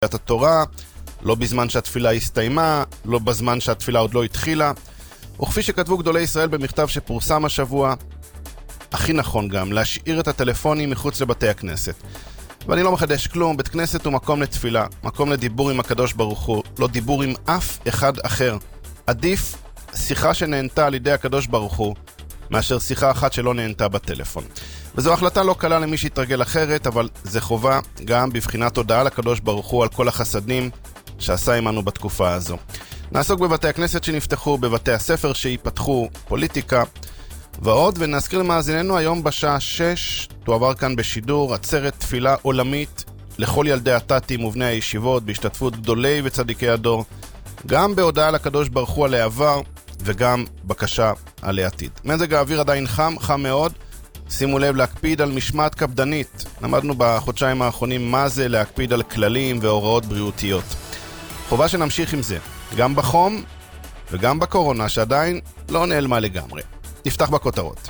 את התורה, לא בזמן שהתפילה הסתיימה, לא בזמן שהתפילה עוד לא התחילה. וכפי שכתבו גדולי ישראל במכתב שפורסם השבוע, הכי נכון גם להשאיר את הטלפונים מחוץ לבתי הכנסת. ואני לא מחדש כלום, בית כנסת הוא מקום לתפילה, מקום לדיבור עם הקדוש ברוך הוא, לא דיבור עם אף אחד אחר. עדיף שיחה שנהנתה על ידי הקדוש ברוך הוא, מאשר שיחה אחת שלא נהנתה בטלפון. וזו החלטה לא קלה למי שיתרגל אחרת, אבל זה חובה גם בבחינת הודעה לקדוש ברוך הוא על כל החסדים שעשה עמנו בתקופה הזו. נעסוק בבתי הכנסת שנפתחו, בבתי הספר שיפתחו, פוליטיקה ועוד, ונזכיר למאזיננו היום בשעה 6 תועבר כאן בשידור עצרת תפילה עולמית לכל ילדי התתים ובני הישיבות בהשתתפות גדולי וצדיקי הדור, גם בהודעה לקדוש ברוך הוא על העבר וגם בקשה על העתיד. מזג האוויר עדיין חם מאוד, שימו לב להקפיד על משמעת קפדנית. למדנו בחודשיים האחרונים מה זה להקפיד על כללים והוראות בריאותיות. חובה שנמשיך עם זה, גם בחום וגם בקורונה שעדיין לא נעלמה לגמרי. נפתח בכותרות.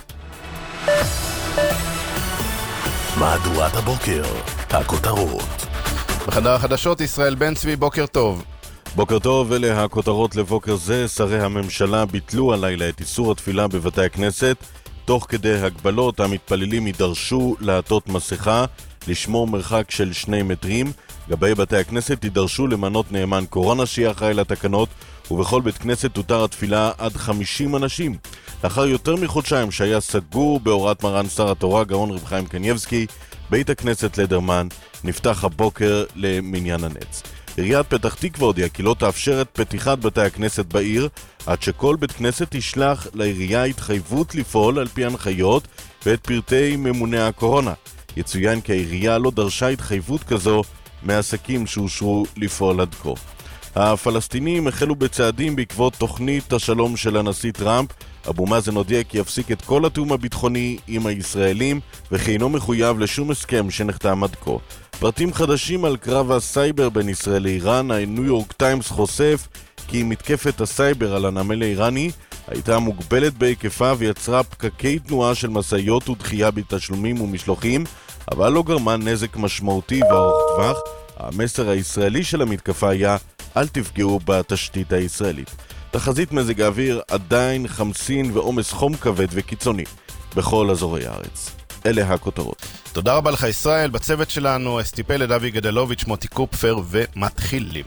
מהדורת הבוקר, הכותרות. בחדר החדשות ישראל בן צבי, בוקר טוב. בוקר טוב, אלה הכותרות לבוקר זה. שרי הממשלה ביטלו הלילה את איסור התפילה בבתי הכנסת. תוך כדי הגבלות המתפללים יידרשו לעטות מסכה, לשמור מרחק של 2 מטרים. גבי בתי הכנסת יידרשו למנות נאמן קורונה שיהיה אחראי לתקנות, ובכל בית כנסת תותר התפילה עד 50 אנשים. לאחר יותר מחודשיים שהיה סגור בהוראת מרן שר התורה גאון רב חיים קניבסקי, בית הכנסת לדרמן נפתח הבוקר למניין הנץ. עיריית פתח תקווה הודיעה כי לא תאפשר את פתיחת בתי הכנסת בעיר עד שכל בית כנסת ישלח לעירייה התחייבות לפעול על פי הנחיות ואת פרטי ממונה הקורונה. יצוין כי העירייה לא דרשה התחייבות כזו מעסקים שאושרו לפעול עד כה. הפלסטינים החלו בצעדים בעקבות תוכנית השלום של הנשיא טראמפ. אבו מאזן הודיע כי יפסיק את כל התיאום הביטחוני עם הישראלים וכי אינו מחויב לשום הסכם שנחתם עד כה. פרטים חדשים על קרב הסייבר בין ישראל לאיראן. הניו יורק טיימס חושף כי מתקפת הסייבר על הנמל האיראני הייתה מוגבלת בהיקפה ויצרה פקקי תנועה של מסעיות ודחייה בתשלומים ומשלוחים, אבל לא גרמה נזק משמעותי וארוך טווח. המסר הישראלי של המתקפה היה אל תפגעו בתשתית הישראלית. תחזית מזג האוויר עדיין חמסין ועומס חום כבד וקיצוני בכל אזורי הארץ. אלה הכותרות. תודה רבה לך ישראל. בצוות שלנו אסטיפל דוד גדלוביץ', מוטי קופפר, ומתחילים.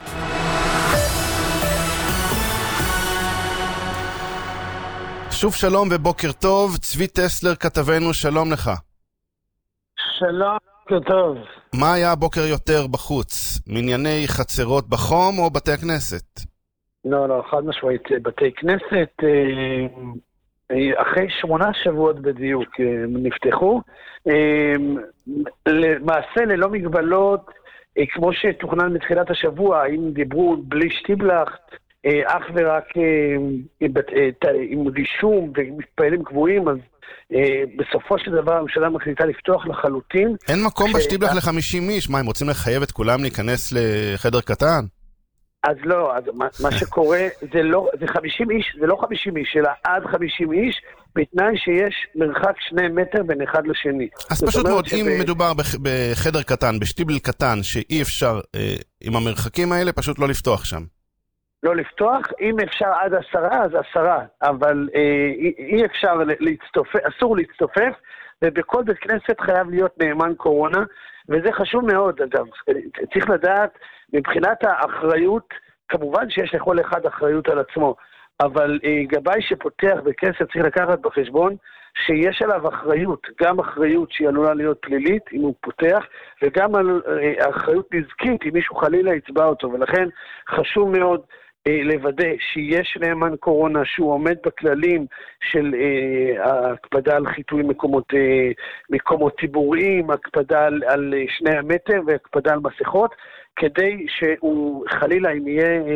שוב שלום ובוקר טוב. צבי טסלר כתבנו, שלום לך. שלום, בוקר טוב. מה היה הבוקר יותר בחוץ? מנייני חצרות בחום או בתי הכנסת? לא, חד משמעית, בתי כנסת, אחרי 8 שבועות בדיוק נפתחו, למעשה ללא מגבלות, כמו שתוכנן מתחילת השבוע, אם דיברו בלי שטיבלחט, אך ורק עם רישום ומתפעלים קבועים, אז בסופו של דבר הממשלה מחליטה לפתוח לחלוטין. אין מקום בשטיבלחט ל50 איש, מה, הם רוצים לחייב את כולם להיכנס לחדר קטן? אז לא, אז מה שקורה זה 50 איש, זה לא 50 איש, אלא עד 50 איש, בתנאי שיש מרחק 2 מטר בין אחד לשני. אז פשוט מאוד, אם מדובר בחדר קטן, בשטיבל קטן, שאי אפשר עם המרחקים האלה, פשוט לא לפתוח שם. לא לפתוח, אם אפשר עד 10, אז 10, אבל אי אפשר להצטופף, אסור להצטופף, ובכל בית כנסת חייב להיות נאמן קורונה, וזה חשוב מאוד, אגב. צריך לדעת, מבחינת האחריות, כמובן שיש לכל אחד אחריות על עצמו, אבל גבאי שפותח בכנסת צריך לקחת בחשבון שיש עליו אחריות, גם אחריות שהיא עלולה להיות פלילית אם הוא פותח, וגם על אחריות נזקית אם מישהו חלילה יצבע אותו, ולכן חשוב מאוד לוודא שיש נאמן קורונה שהוא עומד בכללים של הקפדה על חיטוי מקומות ציבוריים, הקפדה על 2 מטר והקפדה על מסכות, כדי שהוא חלילה אם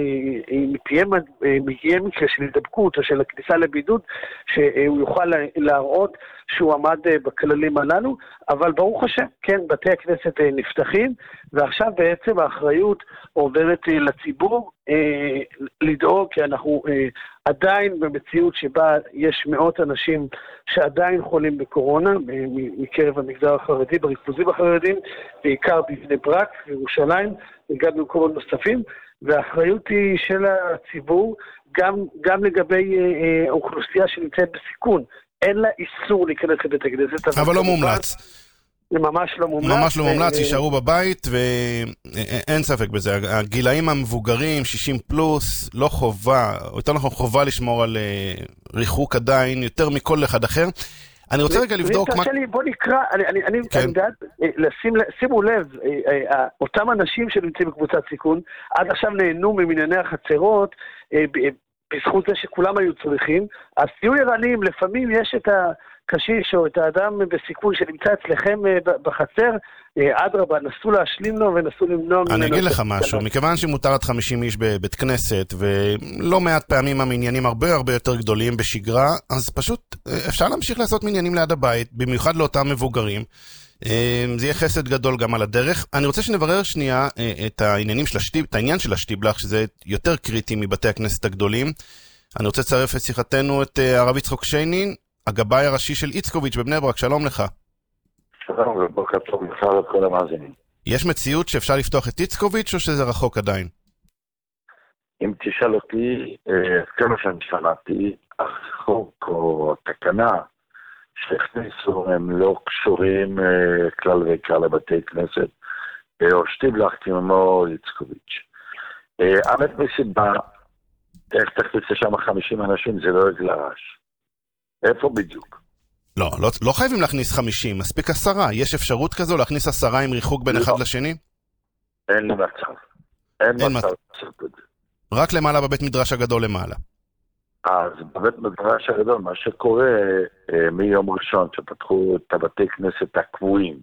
יהיה מקרה של הדבקות או של הכניסה לבידוד, שהוא יוכל להראות שהוא עמד בכללים הללו. אבל ברוך השם, כן, בתי הכנסת נפתחים, ועכשיו בעצם האחריות עוברת לציבור לדאוג, כי אנחנו עדיין במציאות שבה יש מאות אנשים שעדיין חולים בקורונה, מקרב המגזר החרדי, בריכוזים החרדים, בעיקר בבני ברק, בירושלים, וגם במקומות נוספים, והאחריות היא של הציבור, גם לגבי אוכלוסייה שנמצאת בסיכון. אין לה איסור להיכנס לבית הכנסת. אבל לא מומלץ. זה ממש לא מומלץ. ממש לא מומלץ, יישארו בבית, ואין ספק בזה. הגילאים המבוגרים, 60 פלוס, לא חובה, או יותר נכון חובה לשמור על ריחוק עדיין, יותר מכל אחד אחר. אני רוצה רגע לבדוק מה... בוא נקרא, אני יודעת, שימו לב, אותם אנשים שנמצאים בקבוצת סיכון, עד עכשיו נהנו ממנייני החצרות, בזכות זה שכולם היו צריכים, אז תהיו ערניים, לפעמים יש את הקשיש או את האדם בסיכון שנמצא אצלכם בחצר, אדרבה, נסו להשלים לו ונסו למנוע... אני אגיד לך משהו, מכיוון שמותר עד 50 איש בבית כנסת, ולא מעט פעמים המניינים הרבה יותר גדולים בשגרה, אז פשוט אפשר להמשיך לעשות מניינים ליד הבית, במיוחד לאותם מבוגרים, זה יהיה חסד גדול גם על הדרך. אני רוצה שנברר שנייה את העניין של השטיבלח, שזה יותר קריטי מבתי הכנסת הגדולים. אני רוצה לצרף את שיחתנו את הרב יצחק שיינין, הגבאי הראשי של איצקוביץ' בבני ברק. שלום לך. שלום, ובוקר טוב לך לכל המאזינים. יש מציאות שאפשר לפתוח את איצקוביץ' או שזה רחוק עדיין? אם תשאל אותי, כמה שאני שמעתי, החוק או תקנה שהכניסו הם לא קשורים כלל ועיקר לבתי כנסת, או שטיבלח כמו איצקוביץ'. האמת מסיבה, איך תכניס לשם 50 אנשים, זה לא יגלה רעש. איפה בדיוק? לא חייבים להכניס 50, מספיק 10. יש אפשרות כזו להכניס 10 עם ריחוק בין אחד לשני? אין לי מצב. אין מצב לעשות את זה. רק למעלה בבית מדרש הגדול למעלה. אז בבית מדרש הגדול, מה שקורה מיום ראשון שפתחו את הבתי כנסת הקבועים,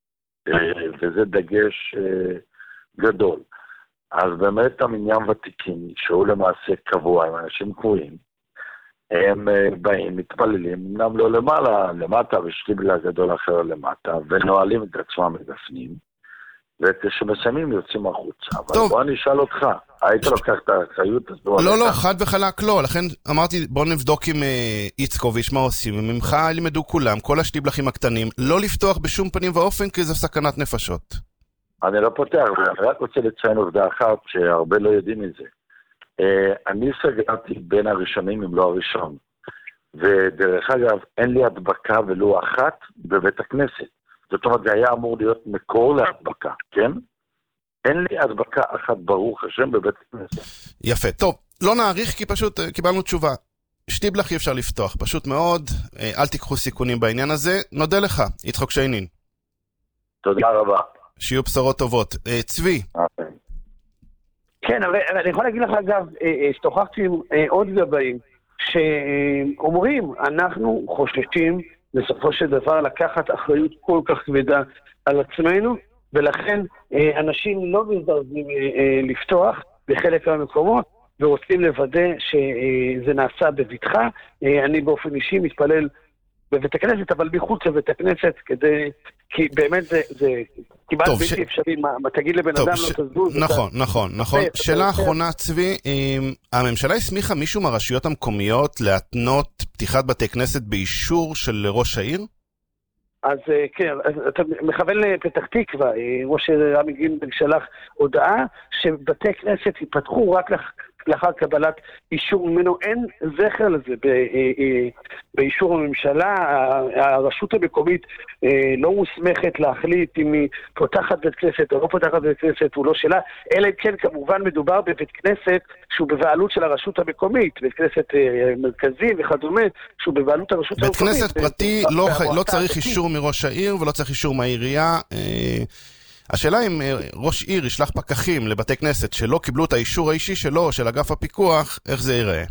וזה דגש גדול. אז באמת המניין ותיקים, שהוא למעשה קבוע עם אנשים קבועים, הם באים, מתפללים, אמנם לא למעלה, למטה, ושטיבלח גדול אחר למטה, ונועלים את עצמם מבפנים, וכשמסיימים יוצאים החוצה. אבל בוא אני אשאל אותך, היית לוקח את האחריות? לא, חד וחלק לא, לכן אמרתי בוא נבדוק עם איצקוביץ' מה עושים, ממך ילמדו כולם, כל השטיבלחים הקטנים, לא לפתוח בשום פנים ואופן, כי זו סכנת נפשות. אני לא פותח, ואני רק רוצה לציין עובדה אחת, שהרבה לא יודעים את זה. אני סגרתי בין הראשונים אם לא הראשון, ודרך אגב אין לי הדבקה ולא אחת בבית הכנסת. זאת אומרת, זה היה אמור להיות מקור להדבקה, כן? אין לי הדבקה אחת ברוך השם בבית הכנסת. יפה, טוב, לא נאריך כי פשוט קיבלנו תשובה. שטיבלח אי אפשר לפתוח, פשוט מאוד, אל תיקחו סיכונים בעניין הזה. נודה לך, יצחק שיינין. תודה רבה. שיהיו בשורות טובות. צבי. כן, אבל אני יכול להגיד לך אגב, שתוכחתי עם עוד גבאים, שאומרים, אנחנו חוששים בסופו של דבר לקחת אחריות כל כך כבדה על עצמנו, ולכן אנשים לא מזדרזים לפתוח בחלק מהמקומות, ורוצים לוודא שזה נעשה בבטחה. אני באופן אישי מתפלל בבית הכנסת, אבל מחוץ לבית הכנסת, כי באמת זה כמעט בלתי אפשרי, מה תגיד לבן אדם לא תזוז. נכון. שאלה אחרונה, צבי, הממשלה הסמיכה מישהו מהרשויות המקומיות להתנות פתיחת בתי כנסת באישור של ראש העיר? אז כן, אתה מכוון לפתח תקווה, ראש רמי גינברג שלח הודעה שבתי כנסת ייפתחו רק לאחר קבלת אישור ממנו. אין זכר לזה באישור הממשלה. הרשות המקומית לא מוסמכת להחליט אם היא פותחת בית כנסת או לא פותחת בית כנסת, הוא לא שלה, אלא כן כמובן מדובר בבית כנסת שהוא בבעלות של הרשות המקומית, בית כנסת מרכזי וכדומה שהוא בבעלות הרשות המקומית. בית כנסת פרטי לא צריך אישור מראש העיר ולא צריך אישור מהעירייה. השאלה אם ראש עיר ישלח פקחים לבתי כנסת שלא קיבלו את האישור האישי שלו, של אגף הפיקוח, איך זה ייראה?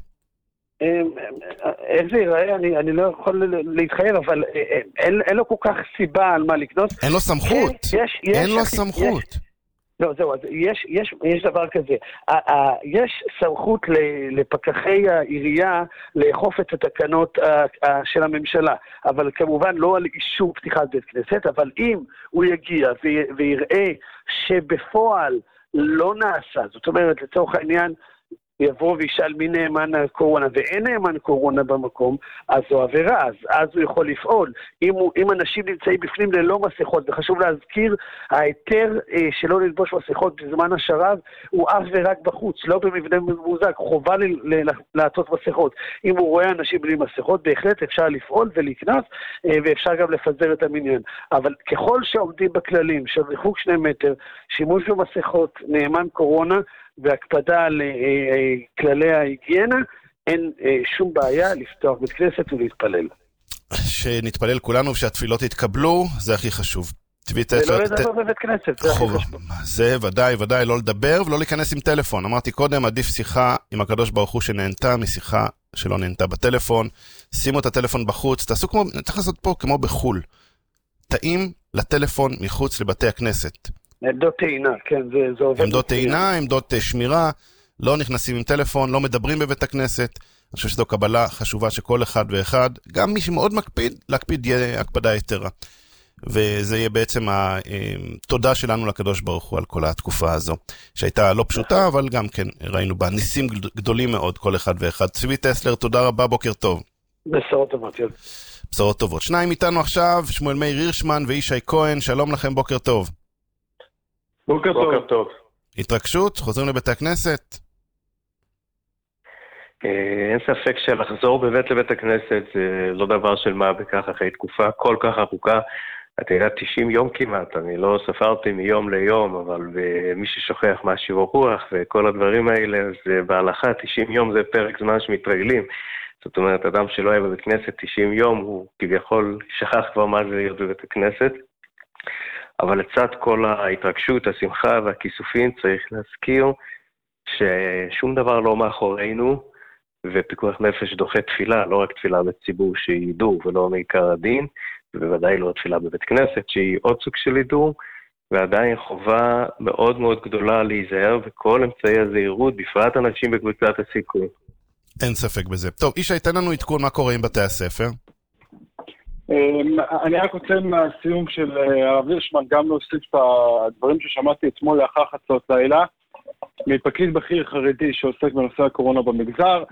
איך זה ייראה? אני לא יכול להתחייב, אבל אין לו כל כך סיבה על מה לקנות. אין לו סמכות. אין לו סמכות. לא, זהו, אז יש דבר כזה. יש סמכות לפקחי העירייה לאכוף את התקנות של הממשלה, אבל כמובן לא על אישור פתיחת בית כנסת, אבל אם הוא יגיע ויראה שבפועל לא נעשה, זאת אומרת, לצורך העניין, יבוא וישאל מי נאמן הקורונה, ואין נאמן קורונה במקום, אז זו עבירה, אז הוא יכול לפעול. אם אנשים נמצאים בפנים ללא מסכות, וחשוב להזכיר, ההיתר שלא ללבוש מסכות בזמן השרב, הוא אף ורק בחוץ, לא במבנה ממוזג, חובה לעטות מסכות. אם הוא רואה אנשים בלי מסכות, בהחלט אפשר לפעול ולהיכנס, ואפשר גם לפזר את המניין. אבל ככל שעומדים בכללים של ריחוק 2 מטר, שימוש במסכות, נאמן קורונה, והקפדה על כללי ההיגיינה, אין שום בעיה לפתוח בית כנסת ולהתפלל. שנתפלל כולנו ושהתפילות יתקבלו, זה הכי חשוב. זה לא לדבר בבית כנסת, זה הכי חשוב. זה ודאי לא לדבר ולא להיכנס עם טלפון. אמרתי קודם, עדיף שיחה עם הקדוש ברוך הוא שנהנתה משיחה שלא נהנתה בטלפון. שימו את הטלפון בחוץ, תעשו כמו, צריך לעשות פה כמו בחול. תאים לטלפון מחוץ לבתי הכנסת. עמדות טעינה, כן, זה עובד. עמדות טעינה, עמדות שמירה, לא נכנסים עם טלפון, לא מדברים בבית הכנסת. אני חושב שזו קבלה חשובה שכל אחד ואחד, גם מי שמאוד מקפיד, להקפיד יהיה הקפדה יתרה. וזה יהיה בעצם התודה שלנו לקדוש ברוך הוא על כל התקופה הזו, שהייתה לא פשוטה, אבל גם כן ראינו בה ניסים גדולים מאוד, כל אחד ואחד. צבי טסלר, תודה רבה, בוקר טוב. בשורות טובות, יום. בשורות טובות. שניים איתנו עכשיו, שמואל מאיר הירשמן וישי כהן, שלום לכם, בוקר טוב. בוקר טוב. התרגשות, חוזרים לבית הכנסת? אין ספק שלחזור לבית הכנסת זה לא דבר של מה בכך אחרי תקופה כל כך ארוכה. אתה יודע, 90 יום כמעט, אני לא ספרתי מיום ליום, אבל מי ששוכח מה שיעור רוח וכל הדברים האלה, אז בהלכה 90 יום זה פרק זמן שמתרגלים. זאת אומרת, אדם שלא היה בבית כנסת 90 יום, הוא כביכול שכח כבר מה זה להיות בבית הכנסת. אבל לצד כל ההתרגשות, השמחה והכיסופים, צריך להזכיר ששום דבר לא מאחורינו, ופיקוח נפש דוחה תפילה, לא רק תפילה בציבור שהיא הידור ולא מעיקר הדין, ובוודאי לא תפילה בבית כנסת שהיא עוד סוג של הידור, ועדיין חובה מאוד מאוד גדולה להיזהר בכל אמצעי הזהירות, בפרט אנשים בקבוצת הסיכון. אין ספק בזה. טוב, אישה, ייתן לנו עדכון מה קורה עם בתי הספר. אני רק רוצה מהסיום של הרב הירשמן גם להוסיף את הדברים ששמעתי אתמול לאחר חצות לילה, מפקיד בכיר חרדי שעוסק בנושא הקורונה במגזר.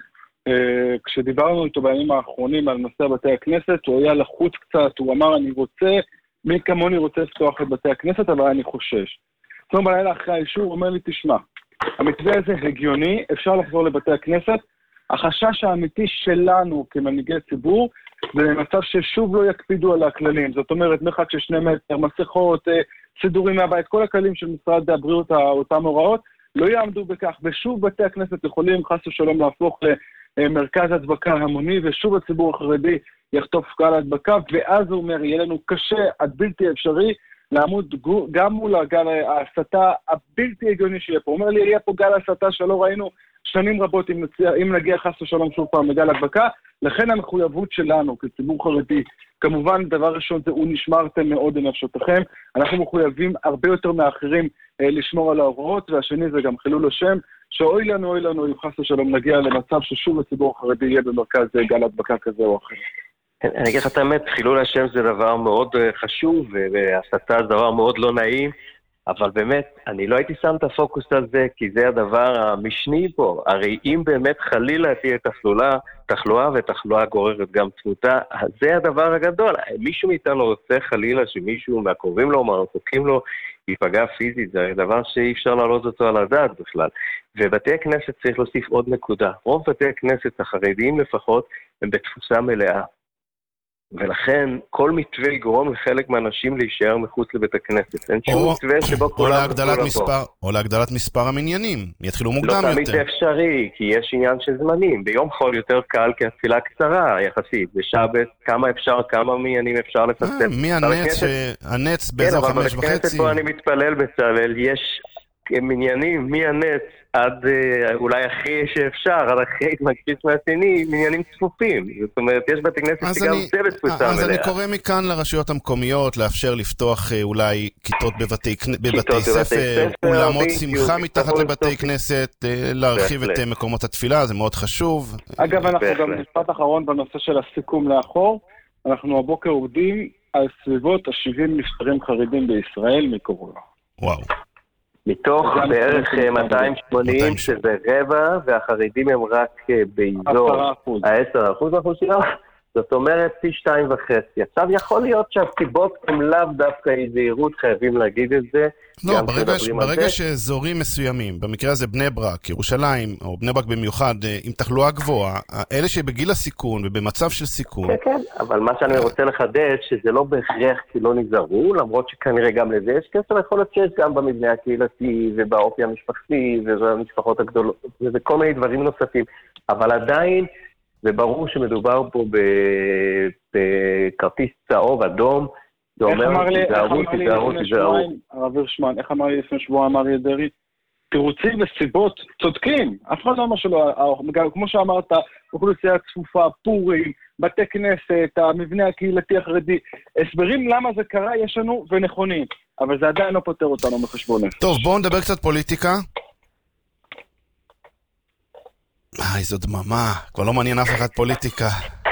כשדיברנו איתו בימים האחרונים על נושא בתי הכנסת, הוא היה לחוץ קצת, הוא אמר אני רוצה, מי כמוני רוצה לפתוח את בתי הכנסת, אבל אני חושש. אתמול בלילה אחרי האישור הוא אומר לי, תשמע, המתווה הזה הגיוני, אפשר לחזור לבתי הכנסת, החשש האמיתי שלנו כמנהיגי ציבור, זה למצב ששוב לא יקפידו על הכללים, זאת אומרת מרחק של 2 מטר, מסכות, סידורים מהבית, כל הכללים של משרד הבריאות, אותם הוראות, לא יעמדו בכך, ושוב בתי הכנסת יכולים חס ושלום להפוך למרכז הדבקה המוני, ושוב הציבור החרדי יחטוף גל הדבקה, ואז הוא אומר, יהיה לנו קשה עד בלתי אפשרי, לעמוד גם מול הגל ההסתה הבלתי הגיוני שיהיה פה. הוא אומר לי, יהיה פה גל ההסתה שלא ראינו שנים רבות אם נגיע חס ושלום שוב פעם לגל הדבקה, לכן המחויבות שלנו כציבור חרדי, כמובן דבר ראשון זה הוא נשמרתם מאוד לנפשותיכם, אנחנו מחויבים הרבה יותר מאחרים לשמור על ההוראות, והשני זה גם חילול השם, שאוי לנו אם חס ושלום נגיע למצב ששוב הציבור החרדי יהיה במרכז גל הדבקה כזה או אחר. אני אגיד לך את האמת, חילול השם זה דבר מאוד חשוב, והסתה זה דבר מאוד לא נעים, אבל באמת, אני לא הייתי שם את הפוקוס על זה, כי זה הדבר המשני פה. הרי אם באמת חלילה תהיה תחלואה ותחלואה גוררת גם תמותה, זה הדבר הגדול. מישהו מאיתנו רוצה חלילה שמישהו מהקרובים לו, מהרחוקים לו, ייפגע פיזית, זה דבר שאי אפשר להעלות אותו על הדעת בכלל. ובתי הכנסת צריך להוסיף עוד נקודה. רוב בתי הכנסת החרדיים לפחות הם בתפוסה מלאה. ולכן כל מתווה יגרום לחלק מהאנשים להישאר מחוץ לבית הכנסת. אין שום מתווה שבו כולם או להגדלת מספר המניינים. יתחילו מוקדם יותר. לא תמיד זה אפשרי, כי יש עניין של זמנים. ביום חול יותר קל כי התפילה קצרה יחסית. בשבת כמה מניינים אפשר לפצל. מי הנץ באזור 5:30? אבל בבית כנסת פה אני מתפלל בצלאל, יש מניינים מהנץ עד אולי אחרי שאפשר, עד אחרי מגשיס מהשני, מניינים צפופים. זאת אומרת, יש בתי כנסת שגם זה בתפוסה מלאה. אז אני קורא מכאן לרשויות המקומיות לאפשר לפתוח אולי כיתות בבתי ספר, אולמות שמחה מתחת לבתי כנסת, להרחיב את מקומות התפילה, זה מאוד חשוב. אגב, אנחנו גם משפט אחרון בנושא של הסיכום לאחור, אנחנו הבוקר עובדים על סביבות ה-70 נפטרים חרדים בישראל מקורונה. וואו. מתוך בערך 280, שזה רבע, והחרדים הם רק באזור 10% האוכלוסייה. זאת אומרת, פי 2.5. עכשיו יכול להיות שהסיבות הם לאו דווקא זהירות, חייבים להגיד את זה. לא, ברגע שאזורים מסוימים, במקרה הזה בני ברק, ירושלים, או בני ברק במיוחד, עם תחלואה גבוהה, אלה שבגיל הסיכון ובמצב של סיכון. כן, כן, אבל מה שאני רוצה לחדש, שזה לא בהכרח כי לא נזהרו, למרות שכנראה גם לזה יש כסף, יכול להיות שיש גם במבנה הקהילתי, ובאופי המשפחתי, ובמשפחות הגדולות, וכל מיני דברים נוספים. אבל עדיין, וברור שמדובר פה בכרטיס צהוב, אדום, זה אומר, תיזהרו. הרב הירשמן, איך אמר לי לפני שבועיים אריה דרעי? תירוצים וסיבות צודקים, אף אחד לא אמר שלא, כמו שאמרת, אוכלוסייה צפופה, פורים, בתי כנסת, המבנה הקהילתי החרדי, הסברים למה זה קרה יש לנו ונכונים, אבל זה עדיין לא פותר אותנו מחשבונך. טוב, בואו נדבר קצת פוליטיקה. איזו דממה, כבר לא מעניין אף אחד פוליטיקה.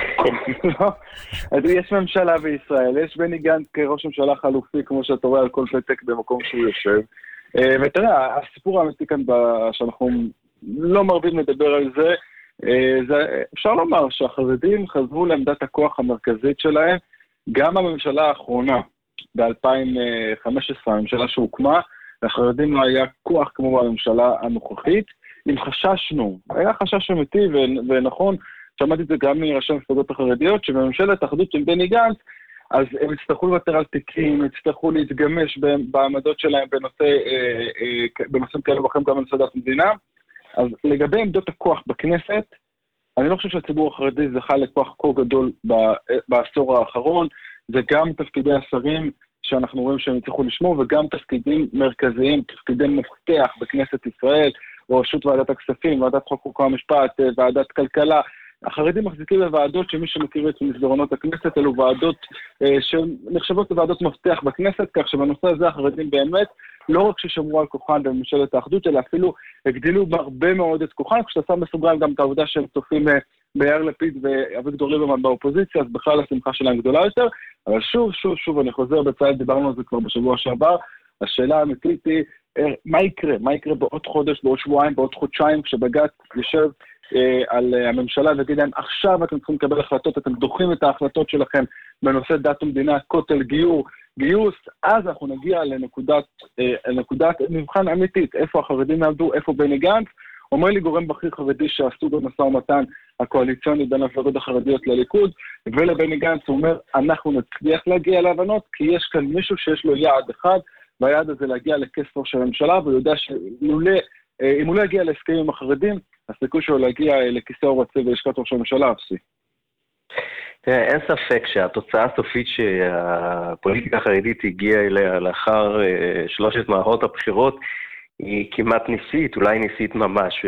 יש ממשלה בישראל, יש בני גנץ כראש ממשלה חלופי, כמו שאתה רואה על כל פתק במקום שהוא יושב. ותראה, הסיפור האמיתי כאן, שאנחנו לא מרבים לדבר על זה, אפשר לומר שהחרדים חזרו לעמדת הכוח המרכזית שלהם, גם הממשלה האחרונה, ב-2015, הממשלה שהוקמה, לחרדים לא היה כוח כמו בממשלה הנוכחית, אם חששנו, היה חשש אמיתי ונכון, שמעתי את זה גם מראשי המפלגות החרדיות, שבממשלת האחדות עם בני גנץ, אז הם יצטרכו לוותר על תיקים, יצטרכו להתגמש בעמדות שלהם בנושאים כאלה ואחרים גם בנושא דת המדינה. אז לגבי עמדות הכוח בכנסת, אני לא חושב שהציבור החרדי זכה לכוח כה גדול בעשור האחרון, זה גם תפקידי השרים שאנחנו רואים שהם יצטרכו לשמור, וגם תפקידים מרכזיים, תפקידי מפתח בכנסת ישראל, או רשות ועדת הכספים, ועדת חוק חוק המשפט, ועדת כלכלה. החרדים מחזיקים בוועדות שמי שמכיר את מסדרונות הכנסת, אלו ועדות שנחשבות לוועדות מפתח בכנסת, כך שבנושא הזה החרדים באמת לא רק ששמרו על כוחן בממשלת האחדות, אלא אפילו הגדילו בהרבה מאוד את כוחן, כשאתה שם מסוגריים גם את העובדה שהם צופים ביאיר לפיד ואביגדור ליברמן באופוזיציה, אז בכלל השמחה שלהם גדולה יותר. אבל שוב, אני חוזר בצד, דיברנו על זה כבר בשבוע שעבר, השאלה האמיתית היא, מה יקרה? מה יקרה בעוד חודש, בעוד שבועיים, בעוד חודשיים, כשבג"ץ יושב על הממשלה וגיד להם, עכשיו אתם צריכים לקבל החלטות, אתם דוחים את ההחלטות שלכם בנושא דת ומדינה, כותל, גיוס, אז אנחנו נגיע לנקודת מבחן אמיתית, איפה החרדים יעמדו, איפה בני גנץ. אומר לי גורם בכיר חרדי שעשו במשא ומתן הקואליציוני בין המפלגות החרדיות לליכוד, ולבני גנץ הוא אומר, אנחנו נצליח להגיע להבנות, כי יש כאן מישהו שיש לו יעד אחד, והיעד הזה להגיע לכסף של הממשלה, והוא יודע שאם הוא לא יגיע להסכמים עם החרדים, הסיכוי שלו להגיע לכיסא הרצי ולשכת ראש הממשלה אפסי. אין ספק שהתוצאה הסופית שהפוליטיקה החרדית הגיעה אליה לאחר שלושת מערכות הבחירות היא כמעט ניסית, אולי ניסית ממש.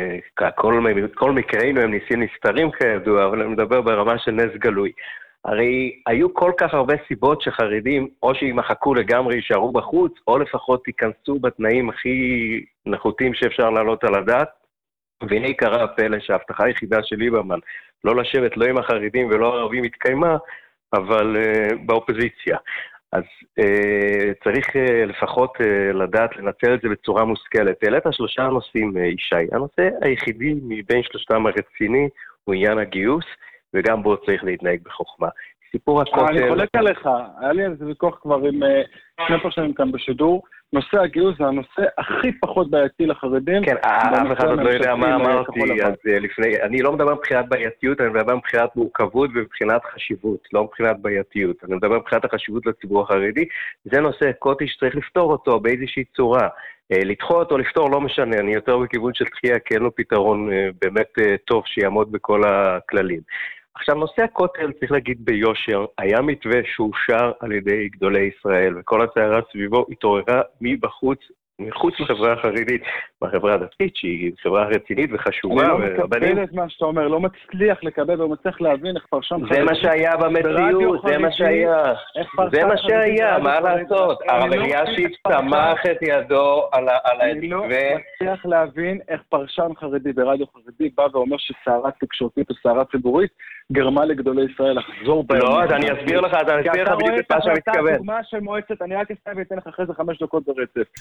כל מקראינו הם ניסים נסתרים כידוע, אבל אני מדבר ברמה של נס גלוי. הרי היו כל כך הרבה סיבות שחרדים או שימחקו לגמרי, יישארו בחוץ, או לפחות ייכנסו בתנאים הכי נחותים שאפשר לעלות על הדעת. והנה קרה הפלא שההבטחה היחידה של ליברמן, לא לשבת לא עם החרדים ולא הערבים התקיימה, אבל באופוזיציה. אז צריך לפחות לדעת לנצל את זה בצורה מושכלת. העלית 3 נושאים, ישי. הנושא היחידי מבין 3 הרציני הוא עניין הגיוס, וגם בו צריך להתנהג בחוכמה. סיפור הכותל... אני חולק עליך, היה לי על זה ויכוח כבר עם 2 פרשנים כאן בשידור, נושא הגיוס זה הנושא הכי פחות בעייתי לחרדים. כן, אף אחד לא יודע מה אמרתי, אז לפני, אני לא מדבר מבחינת בעייתיות, אני מדבר מבחינת מורכבות ומבחינת חשיבות, לא מבחינת בעייתיות, אני מדבר מבחינת החשיבות לציבור החרדי, זה נושא קוטי שצריך לפתור אותו באיזושהי צורה, לדחות או לפתור לא משנה, אני יותר בכיוון של דחייה, כי אין לו פתרון באמת טוב שיעמוד בכל הכללים. עכשיו, נושא הכותל, צריך להגיד ביושר, היה מתווה שאושר על ידי גדולי ישראל, וכל הסערה סביבו התעוררה מבחוץ, מחוץ לחברה החרדית, מהחברה הדתית, שהיא חברה רצינית וחשובה. אני לא מקבל את מה שאתה אומר, לא מצליח לקבל ומצליח להבין איך פרשם חרדי. זה מה שהיה במציאות, זה מה שהיה. זה מה שהיה, מה לעשות? הרב אלישיב צמח את ידו על המתווה. אני לא מצליח להבין איך פרשן חרדי ברדיו חרדי בא ואומר שסערה תקשורתית או סערה ציבורית גרמה לגדולי ישראל לחזור בהם. לא, אז אני אסביר לך בדיוק את מה שאני מתכוון. דוגמה של מועצת, אני רק אסתכל ואתן לך אחרי זה 5 דקות ברצף. אתה רואה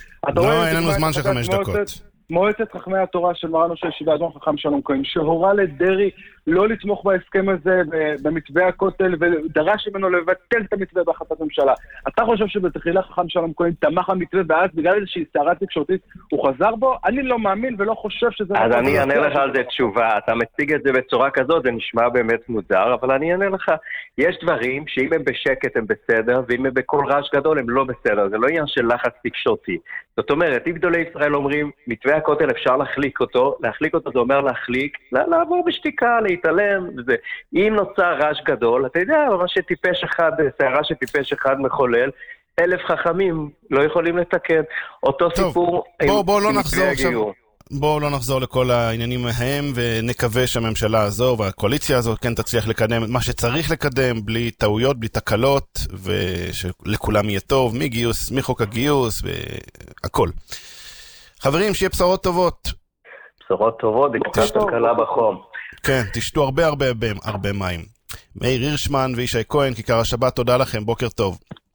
לא, אין לנו זמן של 5 דקות. מועצת חכמי התורה של מרן ראש הישיבה אדמו"ר חכם שלום כהן, שהורה לדרעי לא לתמוך בהסכם הזה במתווה הכותל, ודרש ממנו לבטל את המתווה בהחלטת ממשלה. אתה חושב שבתחילה חכם שלום כהן תמך המתווה, ואז בגלל איזושהי סערה תקשורתית הוא חזר בו? אני לא מאמין ולא חושב שזה... אז אני אענה לך על זה תשובה. אתה מציג את זה בצורה כזאת, זה נשמע באמת מוזר, אבל אני אענה לך. יש דברים שאם הם בשקט הם בסדר, ואם הם בכל רעש גדול הם לא בסדר. זה לא עניין של לחץ תקשורתי. זאת אומרת, אם גדולי ישראל אומרים, מתווה הכותל אפשר להחליק אותו זה אומר להחליק, לעבור בשתיקה, להתעלם, וזה. אם נוצר רעש גדול, אתה יודע, מה שטיפש אחד, סערה שטיפש אחד מחולל, 1,000 חכמים לא יכולים לתקן. אותו סיפור... בואו לא נחזור לכל העניינים מהם, ונקווה שהממשלה הזו והקואליציה הזו כן תצליח לקדם את מה שצריך לקדם, בלי טעויות, בלי תקלות, ושלכולם יהיה טוב, מגיוס, מחוק הגיוס, והכל. חברים, שיהיה בשורות טובות. בשורות טובות, דקה קלה בחום. כן, תשתו הרבה מים. מאיר הירשמן וישי כהן, כיכר השבת, תודה לכם, בוקר טוב.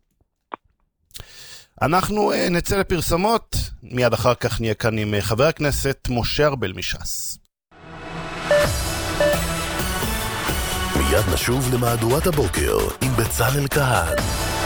אנחנו נצא לפרסמות, מיד אחר כך נהיה כאן עם חבר הכנסת משה ארבל מש"ס. מיד נשוב למהדורת הבוקר עם בצלאל כהן.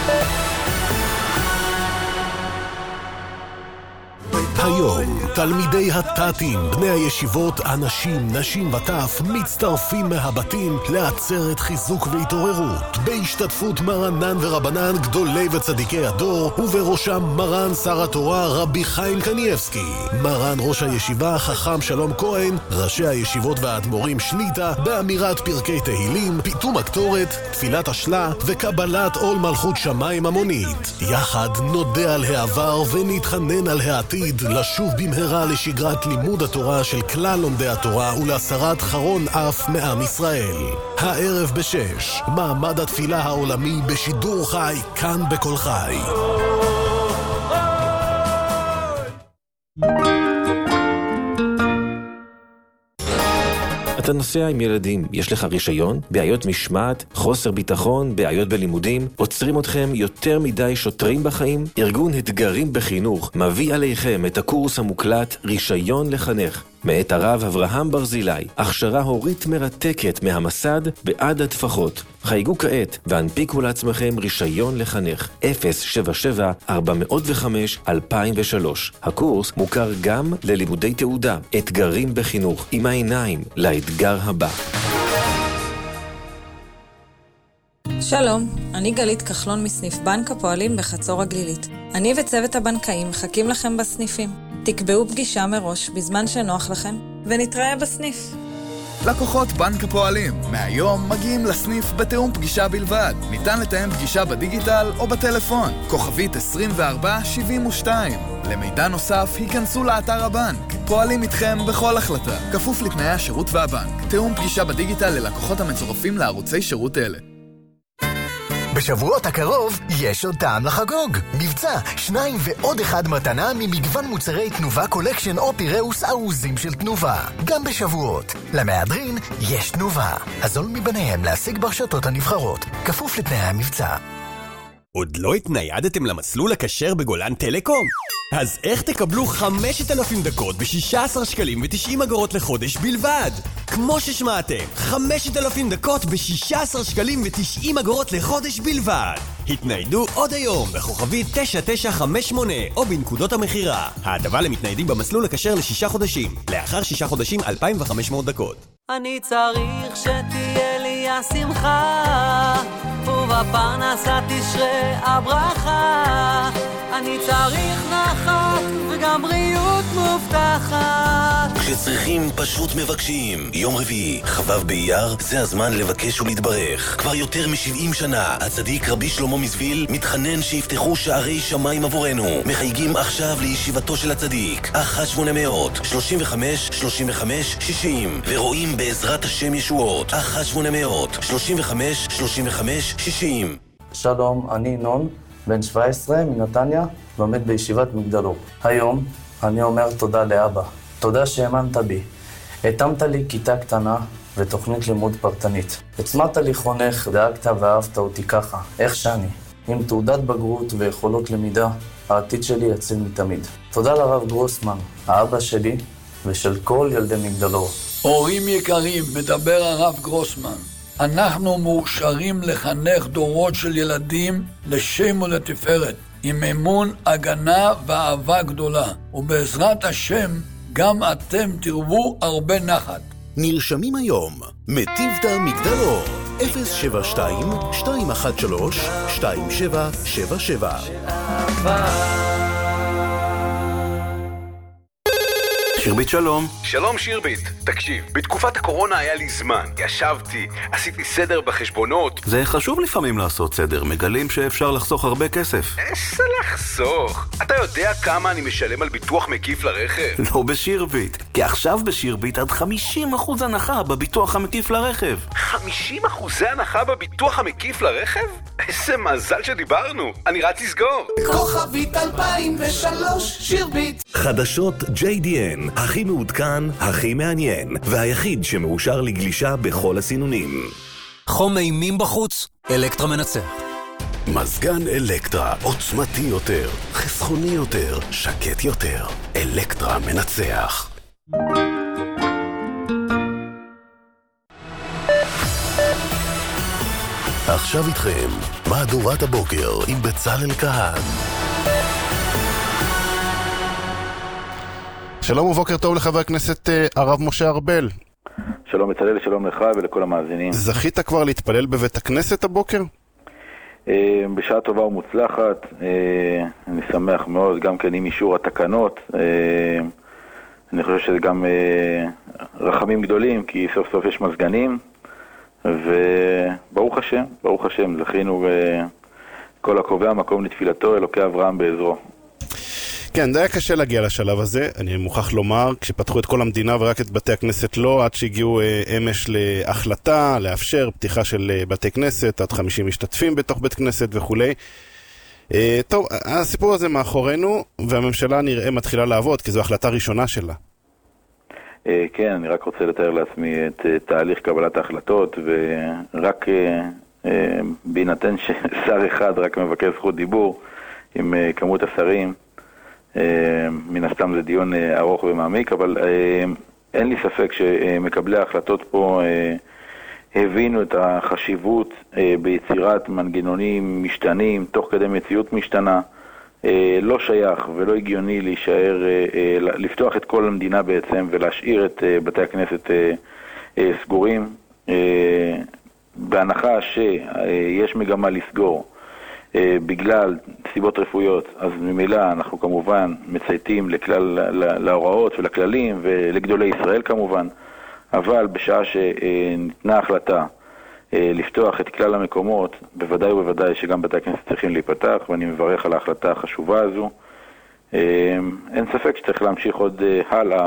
היום, תלמידי התתים, בני הישיבות, אנשים, נשים וטף, מצטרפים מהבתים לעצרת חיזוק והתעוררות, בהשתתפות מרנן ורבנן גדולי וצדיקי הדור, ובראשם מרן שר התורה רבי חיים קניאבסקי, מרן ראש הישיבה חכם שלום כהן, ראשי הישיבות והאדמו"רים שליטה, באמירת פרקי תהילים, פיתום הקטורת, תפילת השלה וקבלת עול מלכות שמיים המונית. יחד נודה על העבר ונתחנן על העתיד, לשוב במהרה לשגרת לימוד התורה של כלל לומדי התורה ולהסרת חרון אף מעם ישראל. הערב ב6, מעמד התפילה העולמי בשידור חי, כאן בכל חי. אתה נוסע עם ילדים, יש לך רישיון? בעיות משמעת, חוסר ביטחון, בעיות בלימודים? עוצרים אתכם יותר מדי שוטרים בחיים? ארגון אתגרים בחינוך מביא עליכם את הקורס המוקלט רישיון לחנך. מאת הרב אברהם ברזילי, הכשרה הורית מרתקת מהמסד בעד הטפחות. חייגו כעת והנפיקו לעצמכם רישיון לחנך 077-405-2003. הקורס מוכר גם ללימודי תעודה, אתגרים בחינוך, עם העיניים לאתגר הבא. שלום, אני גלית כחלון מסניף בנק הפועלים בחצור הגלילית. אני וצוות הבנקאים מחכים לכם בסניפים. תקבעו פגישה מראש בזמן שנוח לכם, ונתראה בסניף. לקוחות בנק הפועלים, מהיום מגיעים לסניף בתאום פגישה בלבד. ניתן לתאם פגישה בדיגיטל או בטלפון. כוכבית 2472. למידע נוסף, היכנסו לאתר הבנק. פועלים איתכם בכל החלטה, כפוף לתנאי השירות והבנק. תאום פגישה בדיגיטל ללקוחות המצורפים לערוצי שירות אלה. בשבועות הקרוב יש עוד טעם לחגוג. מבצע 2 ועוד 1 מתנה ממגוון מוצרי תנובה קולקשן או פיראוס ארוזים של תנובה. גם בשבועות. למהדרין יש תנובה. הזול מבניהם להשיג ברשתות הנבחרות. כפוף לתנאי המבצע. עוד לא התניידתם למסלול הכשר בגולן טלקום? אז איך תקבלו 5,000 דקות ב-16 שקלים ו90 אגורות לחודש בלבד? כמו ששמעתם, 5,000 דקות ב-16 שקלים ו90 אגורות לחודש בלבד. התניידו עוד היום בכוכבית 9958 או בנקודות המחירה. ההטבה למתניידים במסלול הכשר ל6 חודשים. לאחר 6 חודשים 2,500 דקות. אני צריך שתהיה לי השמחה, ובפרנסה תשרה הברכה. אני צריך נחת וגם בריאות מובטחת. כשצריכים פשוט מבקשים. יום רביעי, חבב באייר, זה הזמן לבקש ולהתברך. כבר יותר מ70 שנה, הצדיק רבי שלמה מזוויל מתחנן שיפתחו שערי שמיים עבורנו. מחייגים עכשיו לישיבתו של הצדיק 1-800-35-35-60 ורואים בעזרת השם ישועות 1-800-35-35-60. שלום, אני נון, בן 17 מנתניה, לומד בישיבת מגדלור. היום אני אומר תודה לאבא. תודה שהאמנת בי. התאמת לי כיתה קטנה ותוכנית לימוד פרטנית. הצמאת לי חונך, דאגת ואהבת אותי ככה, איך שאני. עם תעודת בגרות ויכולות למידה, העתיד שלי יציל מתמיד. תודה לרב גרוסמן, האבא שלי ושל כל ילדי מגדלור. הורים יקרים, מדבר הרב גרוסמן. אנחנו מאושרים לחנך דורות של ילדים לשם ולתפארת, עם אמון, הגנה ואהבה גדולה. ובעזרת השם, גם אתם תרבו הרבה נחת. נרשמים היום, מטיבתא מגדלור, 072-213-2777. שירבית שלום. שלום שירבית. תקשיב, בתקופת הקורונה היה לי זמן. ישבתי, עשיתי סדר בחשבונות. זה חשוב לפעמים לעשות סדר, מגלים שאפשר לחסוך הרבה כסף. איזה לחסוך? אתה יודע כמה אני משלם על ביטוח מקיף לרכב? לא בשירבית, כי עכשיו בשירבית עד 50% הנחה בביטוח המקיף לרכב. 50% הנחה בביטוח המקיף לרכב? איזה מזל שדיברנו. אני רץ לסגור. כוכבית 2003 שירבית. חדשות JDN, הכי מעודכן, הכי מעניין, והיחיד שמאושר לגלישה בכל הסינונים. חום אימים בחוץ, אלקטרה מנצח. מזגן אלקטרה, עוצמתי יותר, חסכוני יותר, שקט יותר. אלקטרה מנצח. עכשיו איתכם, מהדורת הבוקר עם בצלאל כהן. שלום ובוקר טוב לחבר הכנסת הרב משה ארבל. שלום בצלאל, שלום לך ולכל המאזינים. זכית כבר להתפלל בבית הכנסת הבוקר? בשעה טובה ומוצלחת, אני שמח מאוד, גם כן עם אישור התקנות. אני חושב שזה גם רחמים גדולים, כי סוף סוף יש מזגנים, וברוך השם, זכינו כל הקובע מקום לתפילתו, אלוקי אברהם בעזרו. כן, זה היה קשה להגיע לשלב הזה, אני מוכרח לומר, כשפתחו את כל המדינה ורק את בתי הכנסת לא, עד שהגיעו אמש להחלטה, לאפשר פתיחה של בתי כנסת, עד 50 משתתפים בתוך בית כנסת וכו'. טוב, הסיפור הזה מאחורינו, והממשלה נראה מתחילה לעבוד, כי זו החלטה ראשונה שלה. כן, אני רק רוצה לתאר לעצמי את תהליך קבלת ההחלטות, ורק בהינתן ששר אחד רק מבקש זכות דיבור עם כמות השרים, מן הסתם זה דיון ארוך ומעמיק, אבל אין לי ספק שמקבלי ההחלטות פה הבינו את החשיבות ביצירת מנגנונים משתנים תוך כדי מציאות משתנה. לא שייך ולא הגיוני להישאר, לפתוח את כל המדינה בעצם ולהשאיר את בתי הכנסת סגורים, בהנחה שיש מגמה לסגור בגלל סיבות רפואיות, אז ממילא אנחנו כמובן מצייתים להוראות ולכללים ולגדולי ישראל כמובן, אבל בשעה שניתנה החלטה לפתוח את כלל המקומות, בוודאי ובוודאי שגם בתי הכנסת צריכים להיפתח, ואני מברך על ההחלטה החשובה הזו. אין ספק שצריך להמשיך עוד הלאה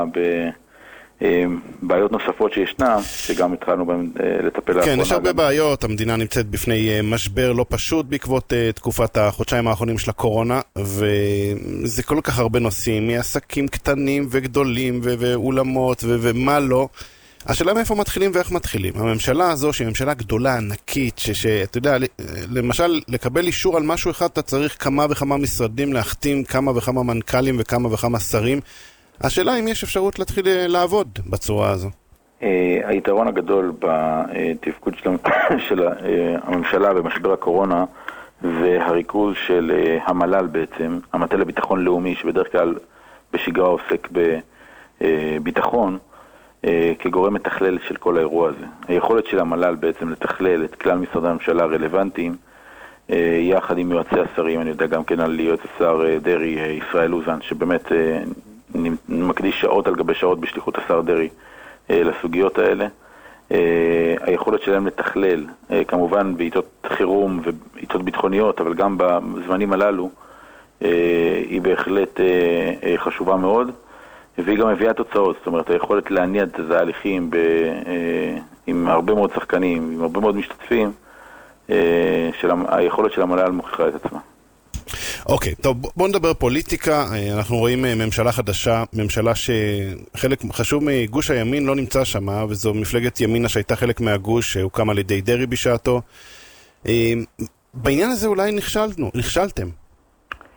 בעיות נוספות שישנה, שגם התחלנו לטפל לאחרונה. כן, יש הרבה בעיות, המדינה נמצאת בפני משבר לא פשוט בעקבות תקופת החודשיים האחרונים של הקורונה, וזה כל כך הרבה נושאים, מעסקים קטנים וגדולים ואולמות ומה לא. השאלה מאיפה מתחילים ואיך מתחילים. הממשלה הזו, שהיא ממשלה גדולה, ענקית, שאתה יודע, למשל, לקבל אישור על משהו אחד, אתה צריך כמה וכמה משרדים להחתים, כמה וכמה מנכ"לים וכמה וכמה שרים. השאלה אם יש אפשרות להתחיל לעבוד בצורה הזו. היתרון הגדול בתפקוד של הממשלה במשבר הקורונה, זה הריכוז של המל"ל בעצם, המטה לביטחון לאומי, שבדרך כלל בשגרה עוסק בביטחון, כגורם מתכלל של כל האירוע הזה. היכולת של המל"ל בעצם לתכלל את כלל משרדי הממשלה הרלוונטיים, יחד עם יועצי השרים, אני יודע גם כן על יועץ השר דרי, ישראל אוזן, שבאמת מקדיש שעות על גבי שעות בשליחות השר דרי לסוגיות האלה. היכולת שלהם לתכלל, כמובן בעיתות חירום ובעיתות ביטחוניות, אבל גם בזמנים הללו, היא בהחלט חשובה מאוד. והיא גם מביאה תוצאות, זאת אומרת, היכולת להניע את התהליכים עם הרבה מאוד שחקנים, עם הרבה מאוד משתתפים, היכולת של המל"ל מוכיחה את עצמה. אוקיי, טוב, בואו נדבר פוליטיקה. אנחנו רואים ממשלה חדשה, ממשלה שחלק חשוב מגוש הימין לא נמצא שם, וזו מפלגת ימינה שהייתה חלק מהגוש, שהוקם על ידי דרי בשעתו. בעניין הזה אולי נכשלתם.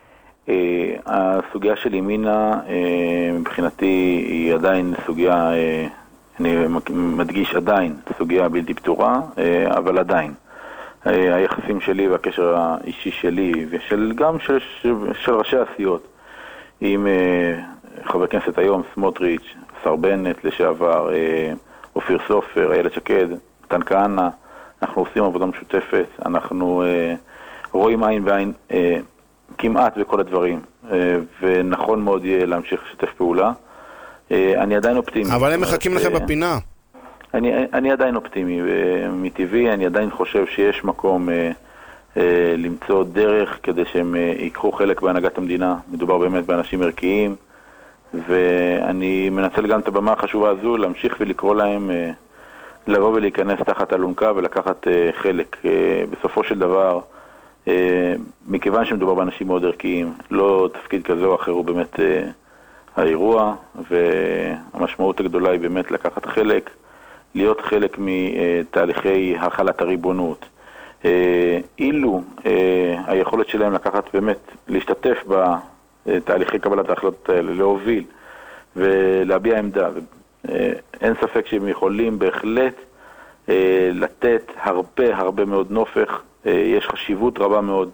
הסוגיה של ימינה, מבחינתי, היא עדיין סוגיה, אני מדגיש עדיין, סוגיה בלתי פתורה, אבל עדיין. היחסים שלי והקשר האישי שלי, וגם של ראשי הסיעות, עם חבר כנסת היום, סמוטריץ', שר בנט לשעבר, אופיר סופר, איילת שקד, מתן כהנא, אנחנו עושים עבודה משותפת, אנחנו רואים עין בעין כמעט בכל הדברים, ונכון מאוד יהיה להמשיך לשתף פעולה. אני עדיין אופטימי. אבל הם מחכים לכם בפינה. אני עדיין אופטימי, מטבעי אני עדיין חושב שיש מקום למצוא דרך כדי שהם ייקחו חלק בהנהגת המדינה. מדובר באמת באנשים ערכיים, ואני מנצל גם את הבמה החשובה הזו להמשיך ולקרוא להם לבוא ולהיכנס תחת אלונקה ולקחת חלק. בסופו של דבר, מכיוון שמדובר באנשים מאוד ערכיים, לא תפקיד כזה או אחר הוא באמת האירוע, והמשמעות הגדולה היא באמת לקחת חלק, להיות חלק מתהליכי החלת הריבונות. אילו היכולת שלהם לקחת באמת, להשתתף בתהליכי קבלת ההחלטות האלה, להוביל ולהביע עמדה, אין ספק שהם יכולים בהחלט לתת הרבה מאוד נופך. יש חשיבות רבה מאוד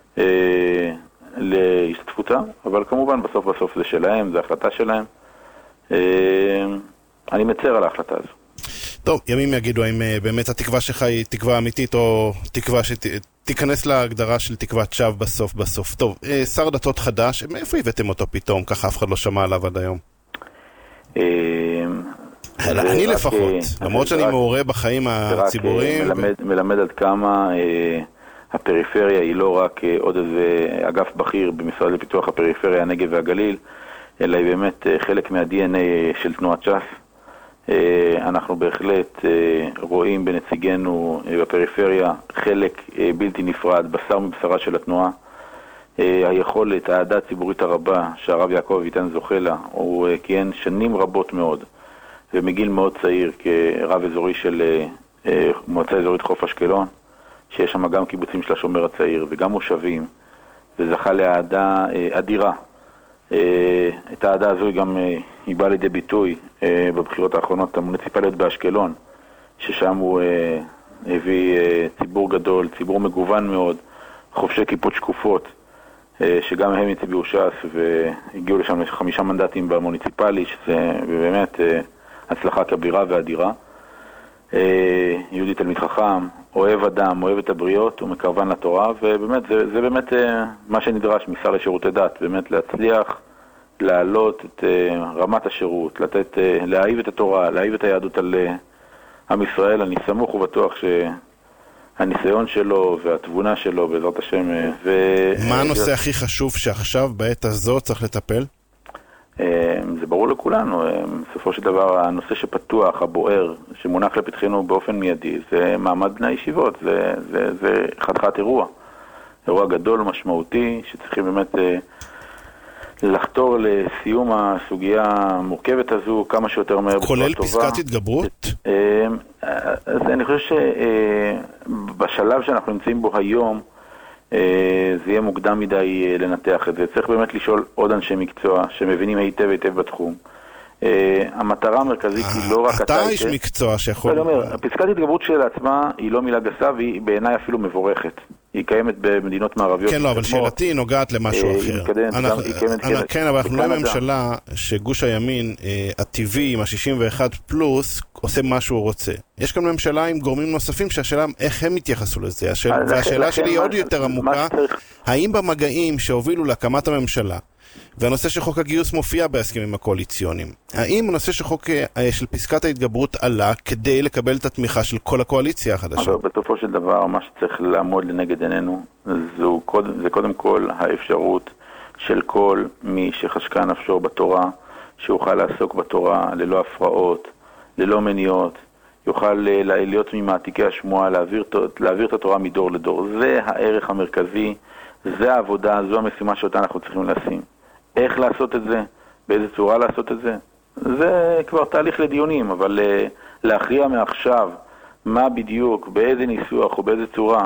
להשתתפותה, אבל כמובן בסוף זה שלהם, זה החלטה שלהם. אני מצר על ההחלטה הזו. טוב, ימים יגידו האם באמת התקווה שלך היא תקווה אמיתית או תקווה שתיכנס להגדרה של תקוות שווא בסוף. טוב, שר דתות חדש, מאיפה הבאתם אותו פתאום? ככה אף אחד לא שמע עליו עד היום. אני לפחות, למרות שאני מעורה בחיים הציבוריים. מלמד עד כמה הפריפריה היא לא רק עוד איזה אגף בכיר במשרד לפיתוח הפריפריה, הנגב והגליל, אלא היא באמת חלק מה-DNA של תנועת ש"ס. אנחנו בהחלט רואים בנציגנו בפריפריה חלק בלתי נפרד, בשר מבשרה של התנועה. היכולת, העדה הציבורית הרבה שהרב יעקב אביטן זוכה לה, הוא כיהן שנים רבות מאוד, ומגיל מאוד צעיר כרב אזורי של מועצה אזורית חוף אשקלון, שיש שם גם קיבוצים של השומר הצעיר וגם מושבים, וזכה להעדה אדירה. את העדה הזו היא באה לידי ביטוי בבחירות האחרונות המוניציפליות באשקלון, ששם הוא הביא ציבור גדול, ציבור מגוון מאוד, חובשי כיפות שקופות, שגם הם הצביעו ש"ס והגיעו לשם 5 מנדטים במוניציפלי, שזה באמת הצלחה כבירה ואדירה. יהודי תלמיד חכם, אוהב אדם, אוהב את הבריות, הוא מקרבן לתורה, ובאמת זה באמת מה שנדרש משר לשירותי דת, באמת להצליח להעלות את רמת השירות, להאהיב את התורה, להאהיב את היהדות על עם ישראל. אני סמוך ובטוח שהניסיון שלו והתבונה שלו בעזרת השם. מה הנושא הכי חשוב שעכשיו בעת הזו צריך לטפל? זה ברור לכולנו. בסופו של דבר הנושא שפתוח, הבוער, שמונח לפתחנו באופן מיידי, זה מעמד בני הישיבות. זה חתיכת אירוע גדול ומשמעותי שצריכים באמת לחתור לסיום הסוגיה המורכבת הזו כמה שיותר מהר. כולל פסקת התגברות? אז אני חושב שבשלב שאנחנו נמצאים בו היום זה יהיה מוקדם מדי לנתח את זה. צריך באמת לשאול עוד אנשי מקצוע שמבינים היטב בתחום. המטרה המרכזית היא לא רק אתה איש מקצוע שיכול... אני אומר, פסקת התגברות של עצמה היא לא מילה גסה, והיא בעיניי אפילו מבורכת. היא קיימת במדינות מערביות. כן, לא, אבל שאלתי נוגעת למשהו אחר. כן, אבל אנחנו לא ממשלה שגוש הימין הטבעי עם ה-61 פלוס עושה מה שהוא רוצה. יש כאן ממשלה עם גורמים נוספים שהשאלה איך הם התייחסו לזה. והשאלה שלי היא עוד יותר עמוקה, האם במגעים שהובילו להקמת הממשלה, והנושא של חוק הגיוס מופיע בהסכמים הקואליציוניים, האם הנושא של חוק של פסקת ההתגברות עלה כדי לקבל את התמיכה של כל הקואליציה החדשה? אבל בסופו של דבר מה שצריך לעמוד לנגד עינינו זה קודם כל האפשרות של כל מי שחשקה נפשו בתורה, שיוכל לעסוק בתורה ללא הפרעות, ללא מניעות, יוכל להיות ממעתיקי השמועה, להעביר את התורה מדור לדור. זה הערך המרכזי, זה העבודה, זו המשימה שאותה אנחנו צריכים לשים. איך לעשות את זה, באיזה צורה לעשות את זה, זה כבר תהליך לדיונים, אבל להכריע מעכשיו מה בדיוק, באיזה ניסוח או באיזה צורה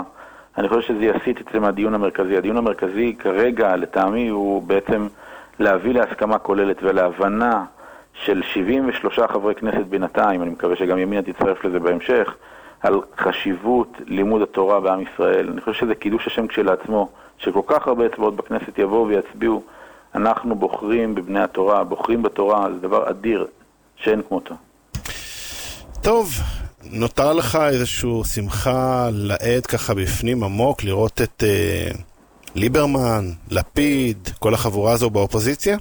אני חושב שזה יסיט אצלם מהדיון המרכזי. הדיון המרכזי כרגע, לטעמי, הוא בעצם להביא להסכמה כוללת ולהבנה של 73 חברי כנסת בינתיים, אני מקווה שגם ימינה תצטרף לזה בהמשך, על חשיבות לימוד התורה בעם ישראל. אני חושב שזה קידוש השם כשלעצמו, שכל כך הרבה אצבעות בכנסת יבואו ויצביעו, אנחנו בוחרים בבני התורה, בוחרים בתורה, זה דבר אדיר שאין כמותו. טוב, נותר לך איזשהו שמחה לעד ככה בפנים עמוק, לראות את ליברמן, לפיד, כל החבורה הזו באופוזיציה?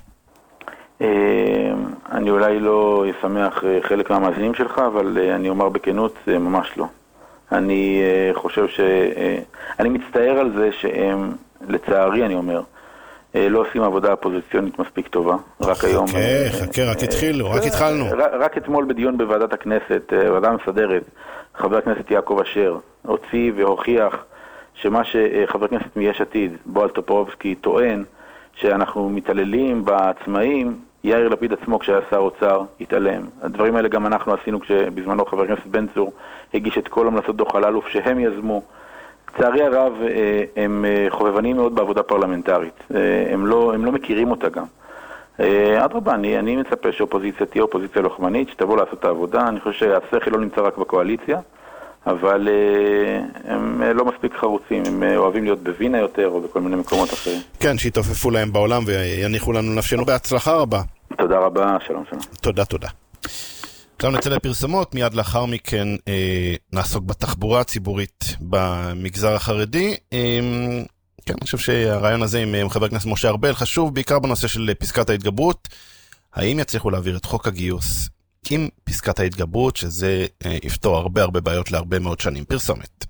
אני אולי לא אשמח חלק מהמאזינים שלך, אבל אני אומר בכנות, זה ממש לא. אני חושב אני מצטער על זה שהם, לצערי אני אומר, לא עושים עבודה אופוזיציונית מספיק טובה. רק היום... חכה, רק התחלנו. רק אתמול בדיון בוועדת הכנסת, ועדה מסדרת, חבר הכנסת יעקב אשר הוציא והוכיח שמה שחבר הכנסת מיש עתיד, בועז טופורובסקי, טוען שאנחנו מתעללים בעצמאים, יאיר לפיד עצמו כשהיה שר אוצר התעלם. הדברים האלה גם אנחנו עשינו כשבזמנו חבר הכנסת בן צור הגיש את כל המלצות דוח אלאלוף שהם יזמו. לצערי הרב הם חובבנים מאוד בעבודה פרלמנטרית. הם לא מכירים אותה גם. אדרבה, אני מצפה שאופוזיציה תהיה אופוזיציה לוחמנית, שתבוא לעשות את העבודה. אני חושב שהשכל לא נמצא רק בקואליציה, אבל הם לא מספיק חרוצים, הם אוהבים להיות בווינה יותר או בכל מיני מקומות אחרים. כן, שיתופפו להם בעולם ויניחו לנו נפשנו. בהצלחה רבה. תודה רבה, שלום. תודה. עכשיו נצא לפרסומות, מיד לאחר מכן נעסוק בתחבורה הציבורית במגזר החרדי. כן, אני חושב שהרעיון הזה עם חבר הכנסת משה ארבל חשוב, בעיקר בנושא של פסקת ההתגברות. האם יצליחו להעביר את חוק הגיוס עם פסקת ההתגברות, שזה יפתור הרבה בעיות להרבה מאוד שנים. פרסומת.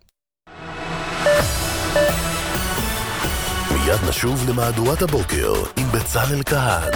מיד נשוב למהדורת הבוקר עם בצלאל כהן.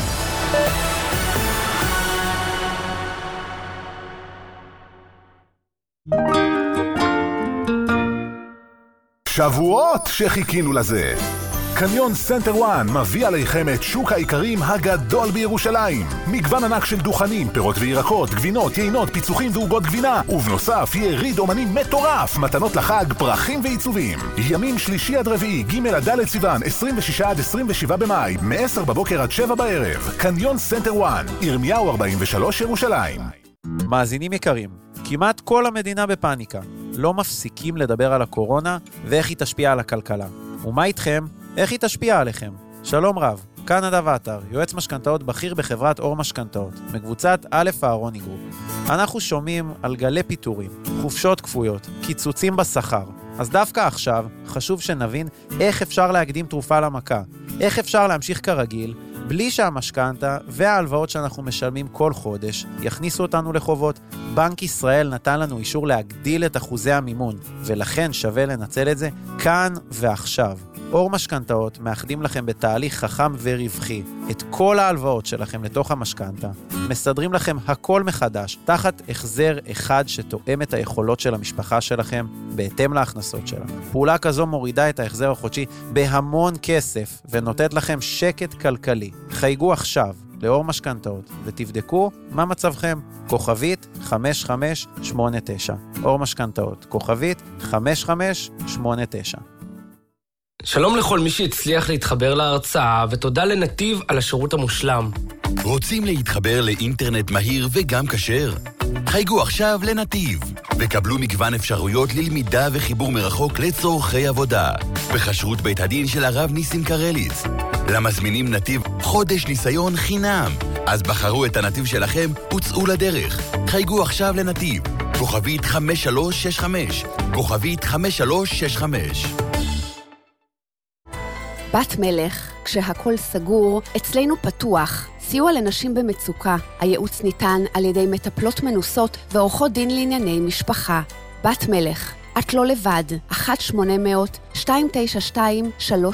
שבועות שחיכינו לזה. קניון סנטר וואן מביא עליכם את שוק האיכרים הגדול בירושלים. מגוון ענק של דוכנים, פירות וירקות, גבינות, יינות, פיצוחים ועוגות גבינה. ובנוסף יריד אומנים מטורף, מתנות לחג, פרחים ועיצובים. ימים שלישי עד רביעי, ג' עד ד' סיוון, 26 עד 27 במאי, מ-10 בבוקר עד 7 בערב. קניון סנטר וואן, ירמיהו 43 ירושלים. מאזינים יקרים, כמעט כל המדינה בפאניקה. לא מפסיקים לדבר על הקורונה ואיך היא תשפיע על הכלכלה. ומה איתכם? איך היא תשפיע עליכם? שלום רב, כאן נדב עטר, יועץ משכנתאות בכיר בחברת אור משכנתאות, מקבוצת א' אהרוני גרופ. אנחנו שומעים על גלי פיטורים, חופשות כפויות, קיצוצים בשכר. אז דווקא עכשיו חשוב שנבין איך אפשר להקדים תרופה למכה, איך אפשר להמשיך כרגיל, בלי שהמשכנתה וההלוואות שאנחנו משלמים כל חודש יכניסו אותנו לחובות. בנק ישראל נתן לנו אישור להגדיל את אחוזי המימון, ולכן שווה לנצל את זה כאן ועכשיו. אור משכנתאות מאחדים לכם בתהליך חכם ורווחי את כל ההלוואות שלכם לתוך המשכנתה, מסדרים לכם הכל מחדש תחת החזר אחד שתואם את היכולות של המשפחה שלכם בהתאם להכנסות שלה. פעולה כזו מורידה את ההחזר החודשי בהמון כסף ונותנת לכם שקט כלכלי. חייגו עכשיו לאור משכנתאות ותבדקו מה מצבכם. כוכבית 5589. אור משכנתאות, כוכבית 5589. שלום לכל מי שהצליח להתחבר להרצאה, ותודה לנתיב על השירות המושלם. רוצים להתחבר לאינטרנט מהיר וגם כשר? חייגו עכשיו לנתיב, וקבלו מגוון אפשרויות ללמידה וחיבור מרחוק לצורכי עבודה, בחשרות בית הדין של הרב ניסים קרליץ. למזמינים נתיב חודש ניסיון חינם, אז בחרו את הנתיב שלכם וצאו לדרך. חייגו עכשיו לנתיב, כוכבית 5365, כוכבית 5365. בת מלך, כשהכל סגור, אצלנו פתוח. סיוע לנשים במצוקה. הייעוץ ניתן על ידי מטפלות מנוסות ועורכות דין לענייני משפחה. בת מלך, את לא לבד. 1-800-292-333.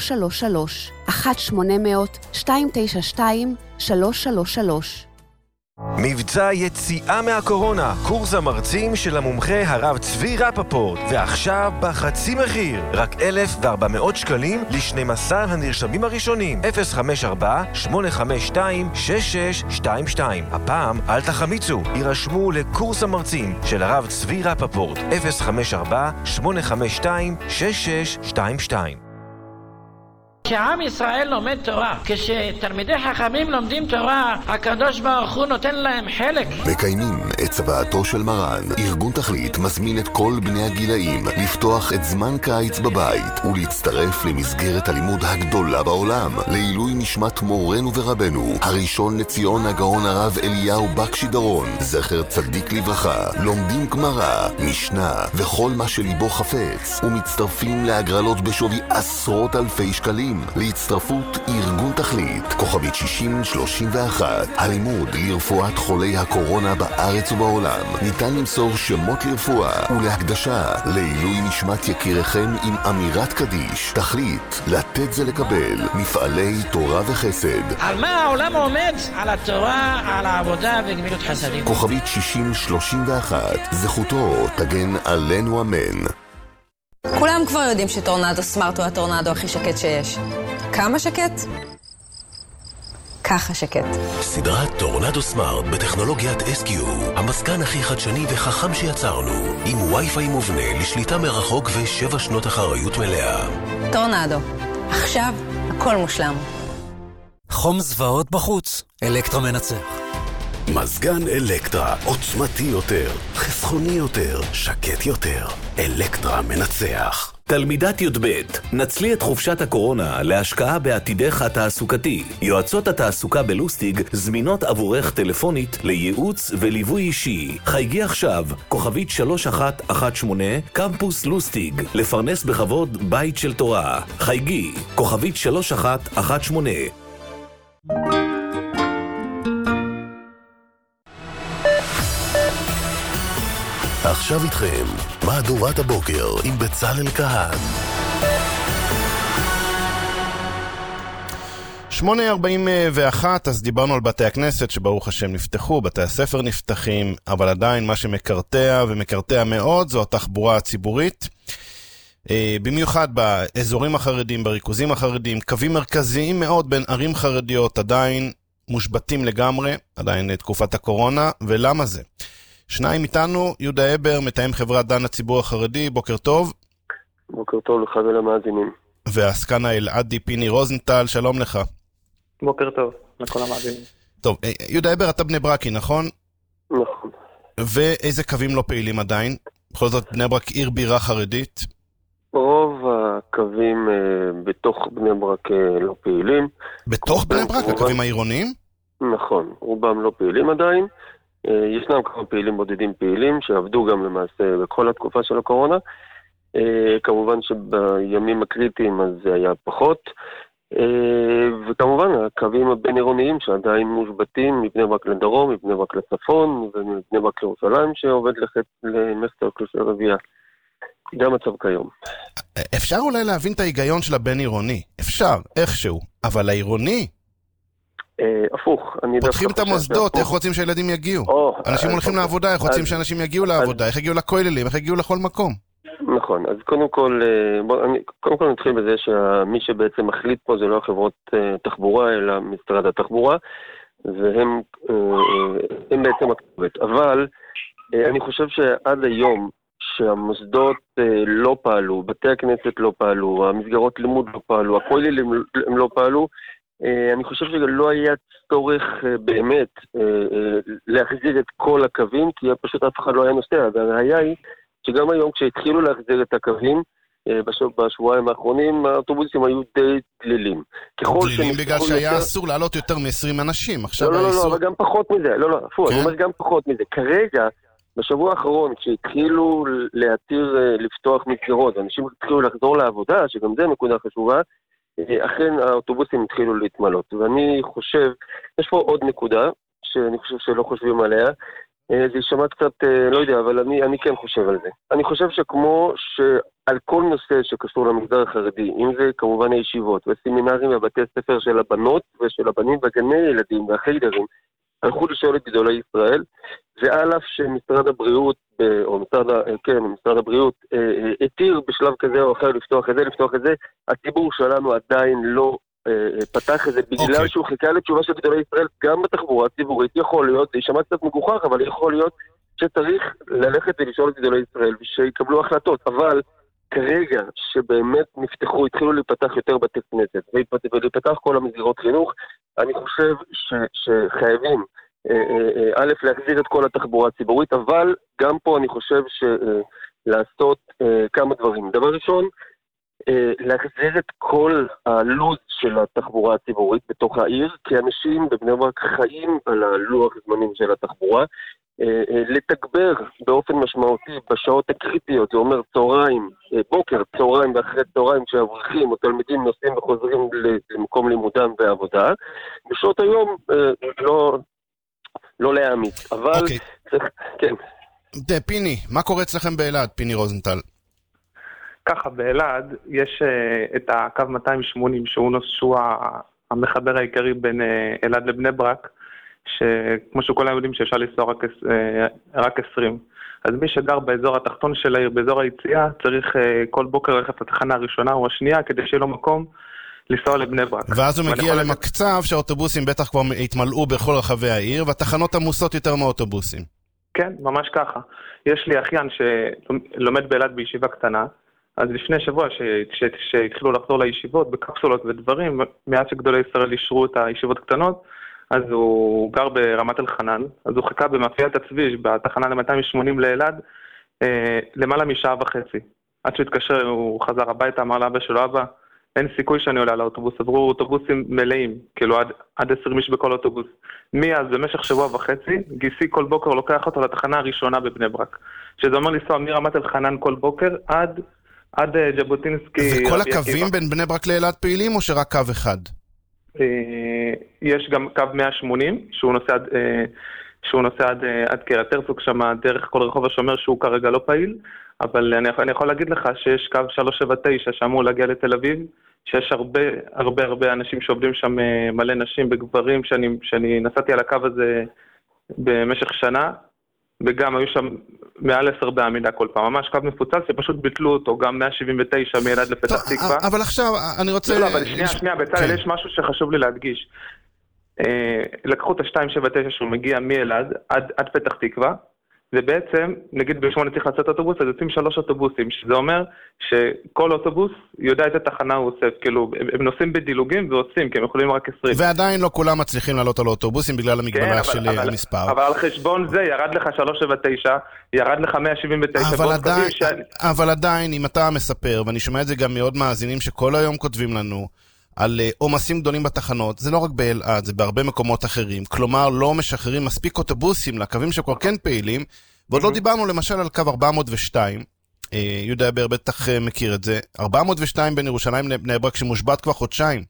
1-800-292-333. מבצע יציאה מהקורונה, קורס המרצים של המומחה הרב צבי רפפורט, ועכשיו בחצי מחיר, רק 1,400 שקלים ל-12 הנרשמים הראשונים. 054-852-6622. הפעם אל תחמיצו, יירשמו לקורס המרצים של הרב צבי רפפורט. 054-852-6622. כשעם ישראל לומד תורה, כשתלמידי חכמים לומדים תורה, הקדוש ברוך הוא נותן להם חלק. מקיימים את צוואתו של מרן. ארגון תכלית מזמין את כל בני הגילאים לפתוח את זמן קיץ בבית ולהצטרף למסגרת הלימוד הגדולה בעולם, לעילוי נשמת מורנו ורבנו הראשון לציון הגאון הרב אליהו בקשי דרון, זכר צדיק לברכה. לומדים גמרא, משנה וכל מה שליבו חפץ, ומצטרפים להגרלות בשווי עשרות אלפי שקלים. להצטרפות ארגון תכלית, כוכבית 6031. הלימוד לרפואת חולי הקורונה בארץ ובעולם. ניתן למסור שמות לרפואה ולהקדשה לעילוי נשמת יקיריכם עם אמירת קדיש. תכלית, לתת זה לקבל. מפעלי תורה וחסד. על מה העולם עומד? על התורה, על העבודה וגמילות חסדים. כוכבית 6031. זכותו תגן עלינו אמן. כולם כבר יודעים שטורנדו סמארט הוא הטורנדו הכי שקט שיש. כמה שקט? ככה שקט. סדרת טורנדו סמארט בטכנולוגיית SQ, המסקן הכי חדשני וחכם שיצרנו, עם וי-פיי מובנה לשליטה מרחוק ו7 שנות אחריות מלאה. טורנדו, עכשיו הכל מושלם. חום זוועות בחוץ, אלקטרה מנצח. מזגן אלקטרה, עוצמתי יותר, חסכוני יותר, שקט יותר. אלקטרה מנצח. תלמידת י"ב, נצלי את חופשת הקורונה להשקעה בעתידך התעסוקתי. יועצות התעסוקה בלוסטיג זמינות עבורך טלפונית לייעוץ וליווי אישי. חייגי עכשיו, כוכבית 3118, קמפוס לוסטיג, לפרנס בכבוד בית של תורה. חייגי, כוכבית 3118. עכשיו איתכם, מהדורת הבוקר עם בצלאל כהן. 8:41, אז דיברנו על בתי הכנסת שברוך השם נפתחו, בתי הספר נפתחים, אבל עדיין מה שמקרטע ומקרטע מאוד זו התחבורה הציבורית. במיוחד באזורים החרדים, בריכוזים החרדים, קווים מרכזיים מאוד בין ערים חרדיות עדיין מושבתים לגמרי, עדיין תקופת הקורונה, ולמה זה? שניים איתנו, יהודה אבר, מתאם חברת דן הציבור החרדי, בוקר טוב. בוקר טוב לך ולמאזינים. והסקן האלעדי פיני רוזנטל, שלום לך. בוקר טוב לכל המאזינים. טוב, יהודה אבר, אתה בני ברקי, נכון? נכון. ואיזה קווים לא פעילים עדיין? בכל זאת, בני ברק עיר בירה חרדית? רוב הקווים בתוך בני ברק לא פעילים. בתוך בני ברק? הקווים העירוניים? נכון, רובם לא פעילים עדיין. ישנם כמה פעילים בודדים פעילים שעבדו גם למעשה בכל התקופה של הקורונה. כמובן שבימים הקריטיים אז זה היה פחות. וכמובן הקווים הבין עירוניים שעדיין מושבתים מבני ברק לדרום, מבני ברק לצפון ומבני ברק לירושלים שעובד למערכת האוכלוסייה הרביעייה. זה המצב כיום. אפשר אולי להבין את ההיגיון של הבין עירוני. אפשר, איכשהו. אבל העירוני... הפוך. פותחים את המוסדות, איך רוצים שהילדים יגיעו? אנשים הולכים לעבודה, איך רוצים שאנשים יגיעו לעבודה? איך יגיעו לכוללים? איך יגיעו לכל מקום? נכון, אז קודם כל נתחיל בזה שמי שבעצם מחליט פה זה לא החברות תחבורה, אלא משרד התחבורה, והם בעצם הכתובת. אבל אני חושב שעד היום שהמוסדות לא פעלו, בתי הכנסת לא פעלו, המסגרות לימוד לא פעלו, הכוללים הם לא פעלו, אני חושב שלא היה צורך באמת להחזיר את כל הקווים, כי פשוט אף אחד לא היה נוסע. והראיה היא שגם היום כשהתחילו להחזיר את הקווים, בשבועיים האחרונים האוטובוסים היו די דלילים. דלילים בגלל שהיה אסור לעלות יותר מ-20 אנשים. לא, אבל גם פחות מזה. לא, אני אומר גם פחות מזה. כרגע, בשבוע האחרון, כשהתחילו להתיר לפתוח מסגרות, אנשים התחילו לחזור לעבודה, שגם זה נקודה חשובה, אכן האוטובוסים התחילו להתמלות. ואני חושב, יש פה עוד נקודה, שאני חושב שלא חושבים עליה, זה יישמע קצת, לא יודע, אבל אני כן חושב על זה. אני חושב שכמו שעל כל נושא שקשור למגזר החרדי, אם זה כמובן הישיבות, והסמינרים והבתי הספר של הבנות ושל הבנים וגני ילדים והחיידרים, הלכו לשאול את גדולי ישראל, ועל אף שמשרד הבריאות, משרד הבריאות התיר בשלב כזה או אחר לפתוח את זה, הציבור שלנו עדיין לא פתח את זה, בגלל שהוא חיכה לתשובה של גדולי ישראל, גם בתחבורה הציבורית יכול להיות, זה יישמע קצת מגוחך, אבל יכול להיות שצריך ללכת ולשאול את גדולי ישראל, ושיקבלו החלטות, אבל כרגע שבאמת התחילו להיפתח יותר בתי כנסת, ולהיפתח כל המסגרות חינוך, אני חושב שחייבים א', להחזיר את כל התחבורה הציבורית, אבל גם פה אני חושב לעשות כמה דברים. דבר ראשון, להחזיר את כל הלוז של התחבורה הציבורית בתוך העיר, כי אנשים בבני ברק חיים על הלוח זמנים של התחבורה, לתגבר באופן משמעותי בשעות הקריטיות, זה אומר צהריים, בוקר, צהריים ואחרי צהריים כשאברכים או תלמידים נוסעים וחוזרים למקום לימודם ועבודה, בשעות היום לא להעמיד, אבל כן. פיני, מה קורה אצלכם באלעד, פיני רוזנטל? ככה, באלעד יש את הקו 280 שהוא המחבר העיקרי בין אלעד לבני ברק, שכמו שכולם יודעים שאפשר לנסוע רק 20. אז מי שגר באזור התחתון של העיר, באזור היציאה, צריך כל בוקר ללכת לתחנה הראשונה או השנייה, כדי שיהיה לו מקום לנסוע לבני ברק. ואז הוא מגיע למקצב שהאוטובוסים בטח כבר התמלאו בכל רחבי העיר, והתחנות עמוסות יותר מאוטובוסים. כן, ממש ככה. יש לי אחיין שלומד באלעד בישיבה קטנה, אז לפני שבוע שהתחילו לחזור לישיבות בקפסולות ודברים, מאז שגדולי ישראל אישרו את הישיבות קטנות, אז הוא גר ברמת אלחנן, אז הוא חיכה במאפיית הצבי בתחנה ל-280 לאלעד, למעלה משעה וחצי. עד שהתקשר, הוא חזר הביתה, אמר לאבא שלו, אבא, אין סיכוי שאני עולה לאוטובוס, עברו אוטובוסים מלאים, כאילו עד 20 איש בכל אוטובוס. מאז, במשך שבוע וחצי, גיסי כל בוקר לוקח אותו לתחנה הראשונה בבני ברק, שזה אומר לנסוע מרמת אלחנן כל בוקר עד ז'בוטינסקי. וכל הקווים בין בני ברק לאלעד פעילים או שרק קו אחד? יש גם קו 180 שהוא נוסע עד קריית הרצוג שם דרך כל רחוב השומר שהוא כרגע לא פעיל, אבל אני יכול להגיד לך שיש קו 379 שאמור להגיע לתל אביב, שיש הרבה אנשים שעובדים שם, מלא נשים בגברים, שאני נסעתי על הקו הזה במשך שנה, וגם היו שם מעל 10 בעמידה כל פעם, ממש קו מפוצץ שפשוט ביטלו אותו, גם 179 מאלעד לפתח תקווה. אבל עכשיו אני רוצה... לא, אבל שנייה, בצלאל, יש משהו שחשוב לי להדגיש. לקחו את ה-279 שהוא מגיע מאלעד עד פתח תקווה, ובעצם, נגיד ב-8 צריך לצאת אוטובוס, אז יוצאים 3 אוטובוסים, שזה אומר שכל אוטובוס יודע איזה תחנה הוא אוסף, כאילו, הם נוסעים בדילוגים ועושים, כי הם יכולים רק 20. ועדיין לא כולם מצליחים לעלות על האוטובוסים בגלל המגבלה של המספר. אבל על חשבון זה ירד לך 379, ירד לך 179. אבל עדיין, אם אתה מספר, ואני שומע את זה גם מאוד מאזינים שכל היום כותבים לנו, על עומסים גדולים בתחנות, זה לא רק באלעד, זה בהרבה מקומות אחרים, כלומר לא משחררים מספיק אוטובוסים לקווים שכבר כן פעילים, ועוד לא דיברנו למשל על קו 402, יהודה בר בטח מכיר את זה, 402 בין ירושלים לבני ברק שמושבת כבר חודשיים.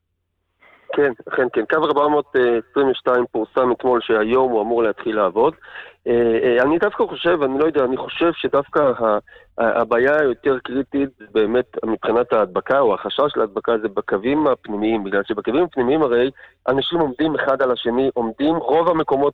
כן, קו 422 פורסם אתמול שהיום הוא אמור להתחיל לעבוד. אני דווקא חושב, אני חושב שדווקא הבעיה היותר קריטית באמת מבחינת ההדבקה או החשש להדבקה זה בקווים הפנימיים, בגלל שבקווים הפנימיים הרי אנשים עומדים אחד על השני, עומדים רוב המקומות,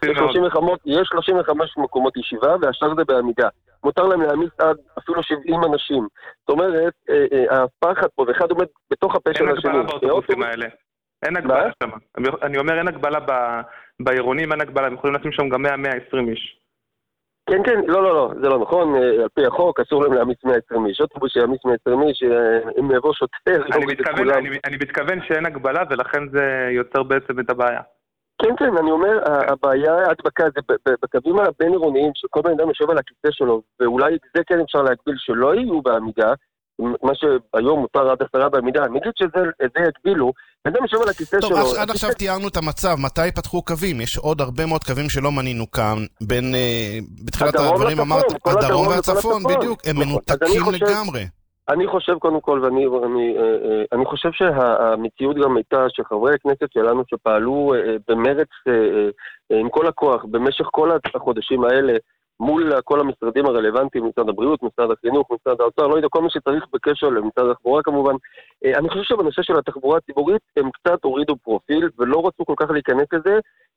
יש 35 מקומות ישיבה והשאר זה בעמידה. מותר להם להעמיס עד אפילו 70 אנשים. זאת אומרת, הפחד פה, ואחד עומד בתוך הפה של השני. אין הגבלה באוטובוסים האלה. אין הגבלה שם. אני אומר אין הגבלה בעירונים, אין הגבלה, הם יכולים לשים שם גם 100-120 איש. כן, לא, זה לא נכון, על פי החוק אסור להם להעמיס 120 איש, אוטובוס שיעמיס 120 איש, אם יבוא שוטר... אני מתכוון שאין הגבלה ולכן זה יוצר בעצם את הבעיה. כן, אני אומר, הבעיה ההדבקה זה בקווים הבין-עירוניים שכל בן אדם יושב על הכיסא שלו, ואולי זה כן אפשר להגביל שלא יהיו בעמידה, מה שהיום מותר עד 10 בעמידה, נגיד שזה יגבילו, אדם יושב על הכיסא שלו... טוב, עד עכשיו תיארנו את המצב, מתי פתחו קווים? יש עוד הרבה מאוד קווים שלא מנינו כאן, בתחילת הדברים אמרת, הדרום והצפון, בדיוק, הם מנותקים לגמרי. אני חושב קודם כל, ואני חושב שהמציאות גם הייתה שחברי הכנסת שלנו שפעלו במרץ עם כל הכוח במשך כל החודשים האלה, מול כל המשרדים הרלוונטיים, משרד הבריאות, משרד החינוך, משרד האוצר, לא יודע, כל מה שצריך בקשר למשרד התחבורה כמובן. אני חושב שבנושא של התחבורה הציבורית הם קצת הורידו פרופיל ולא רצו כל כך להיכנס לזה,